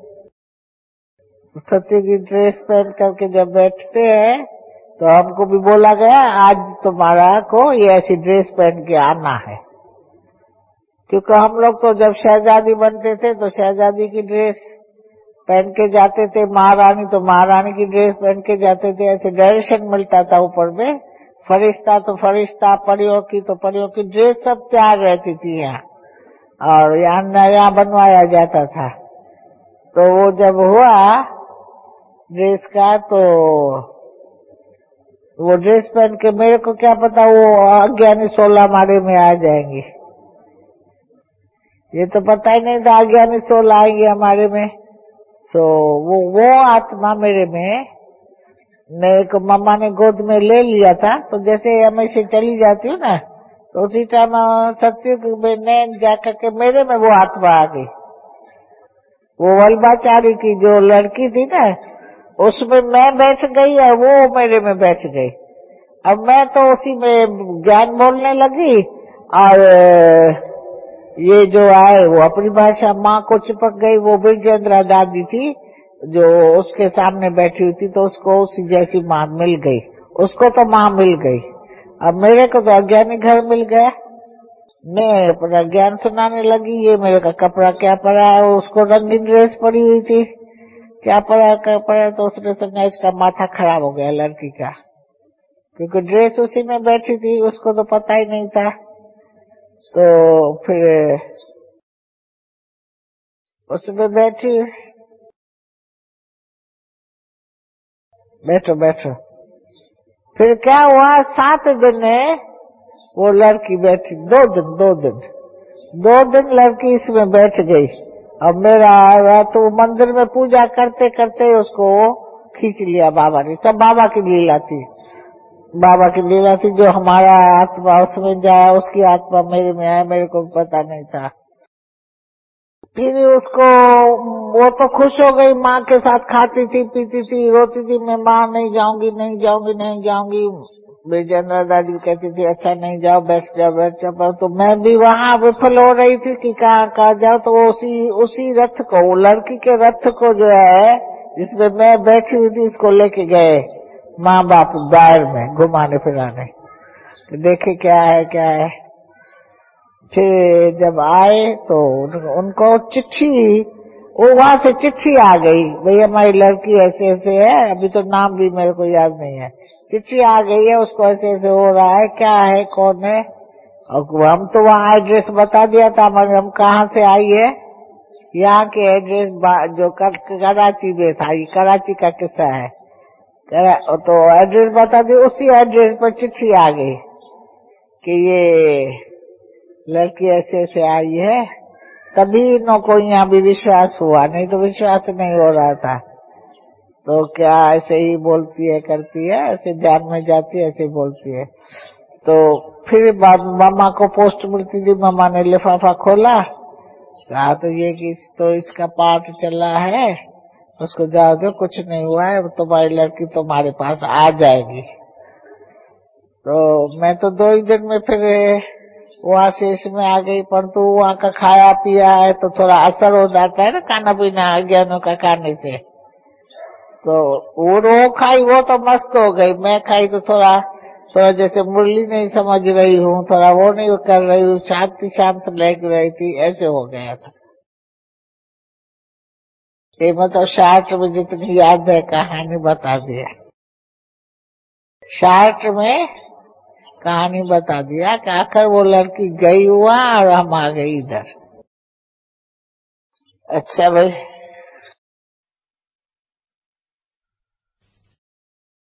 A: सत्युगी ड्रेस पहन करके जब बैठते हैं तो हमको भी बोला गया आज तुम्हारा को ये ऐसी ड्रेस पहन के आना है। क्योंकि हम लोग तो जब शहजादी बनते थे तो शहजादी की ड्रेस पहन के जाते थे, महारानी तो महारानी की ड्रेस पहन के जाते थे। ऐसे डायरेक्शन मिलता था ऊपर में। फरिश्ता तो फरिश्ता, परियों की तो परियों की ड्रेस सब तैयार रहती थी यहाँ, और यहाँ नया बनवाया जाता था। तो वो जब हुआ ड्रेस का, तो वो ड्रेस पहन के मेरे को क्या पता वो अज्ञानी 16 मारे में आ जाएंगे। ये तो पता ही नहीं था अज्ञानी 16 आएंगे हमारे में। तो वो आत्मा मेरे में मेरे को मम्मा ने गोद में ले लिया था, तो जैसे हमेशा चली जाती हूँ ना, तो उसी टाइम सत्युग में नैन जाकर के मेरे में वो आत्मा आ गई। वो वल्लभाचार्य की जो लड़की थी ना, उसमें मैं बैठ गई और वो मेरे में बैठ गई। अब मैं तो उसी में ज्ञान बोलने लगी, और ये जो आए वो अपनी भाषा माँ को चिपक गई। वो विजयेंद्रा दादी थी जो उसके सामने बैठी हुई थी, तो उसको उसी जैसी माँ मिल गई। उसको तो माँ मिल गई, अब मेरे को तो अज्ञानी घर मिल गया। मैं अपना ज्ञान सुनाने लगी, ये मेरे का कपड़ा क्या पड़ा है, उसको रंगीन ड्रेस पड़ी हुई थी, क्या पड़ा, तो उसने समझा इसका माथा खराब हो गया लड़की का, क्योंकि ड्रेस उसी में बैठी थी, उसको तो पता ही नहीं था। तो फिर उसमें बैठी, बैठो। फिर क्या हुआ, 7 दिन वो लड़की बैठी, 2 दिन लड़की इसमें बैठ गई। अब मेरा तो मंदिर में पूजा करते करते उसको खींच लिया बाबा ने। सब बाबा की लीला थी, जो हमारा आत्मा उसमें जाए, उसकी आत्मा मेरे में आए, मेरे को पता नहीं था। फिर उसको, वो तो खुश हो गई, माँ के साथ खाती थी, पीती थी, रोती थी, मैं माँ नहीं जाऊंगी। विजयेंद्र दादी कहती थी अच्छा नहीं जाओ, बैठ जाओ। तो मैं भी वहाँ विफल हो रही थी कि कहाँ जाओ। तो उसी रथ को, वो लड़की के रथ को जो है जिसमें मैं बैठी हुई थी, उसको लेके गए माँ बाप बाहर में घुमाने फिराने, तो देखे क्या है। फिर जब आए तो उनको चिट्ठी, वो वहां से चिट्ठी आ गई, भाई हमारी लड़की ऐसे ऐसे है, अभी तो नाम भी मेरे को याद नहीं है, चिट्ठी आ गई है, उसको ऐसे ऐसे हो रहा है, क्या है कौन है। और हम तो वहाँ एड्रेस बता दिया था, मगर हम कहाँ से आई है, यहाँ के एड्रेस जो कराची में था, ये कराची का किस्सा है। तो एड्रेस बता दी, उसी एड्रेस पर चिट्ठी आ गई कि ये लड़की ऐसे ऐसे आई है। तभी इन को यहाँ भी विश्वास हुआ, नहीं तो विश्वास नहीं हो रहा था। तो क्या ऐसे ही बोलती है, करती है, ऐसे ध्यान में जाती है, ऐसे बोलती है। तो फिर मामा को पोस्ट मिलती थी, मामा ने लिफाफा खोला, कहा तो ये कि तो इसका पाठ चला है, उसको जाओ दो, कुछ नहीं हुआ है, तुम्हारी लड़की तुम्हारे पास आ जाएगी। तो मैं तो 2 ही दिन में फिर वहाँ से इसमें आ गई, परंतु वहाँ का खाया पिया है तो थोड़ा असर हो जाता है ना, खाना पीना अज्ञानों का खाने से। तो वो खाई, वो तो मस्त हो गई, मैं खाई तो थोड़ा जैसे मुरली नहीं समझ रही हूँ, थोड़ा वो नहीं कर रही हूँ, शांत लग रही थी, ऐसे हो गया था। ये मतलब शार्ट में जितनी याद है कहानी बता दिया, शार्ट में कहानी बता दिया कि आखिर वो लड़की गई हुआ और हम आ गई इधर। अच्छा भाई।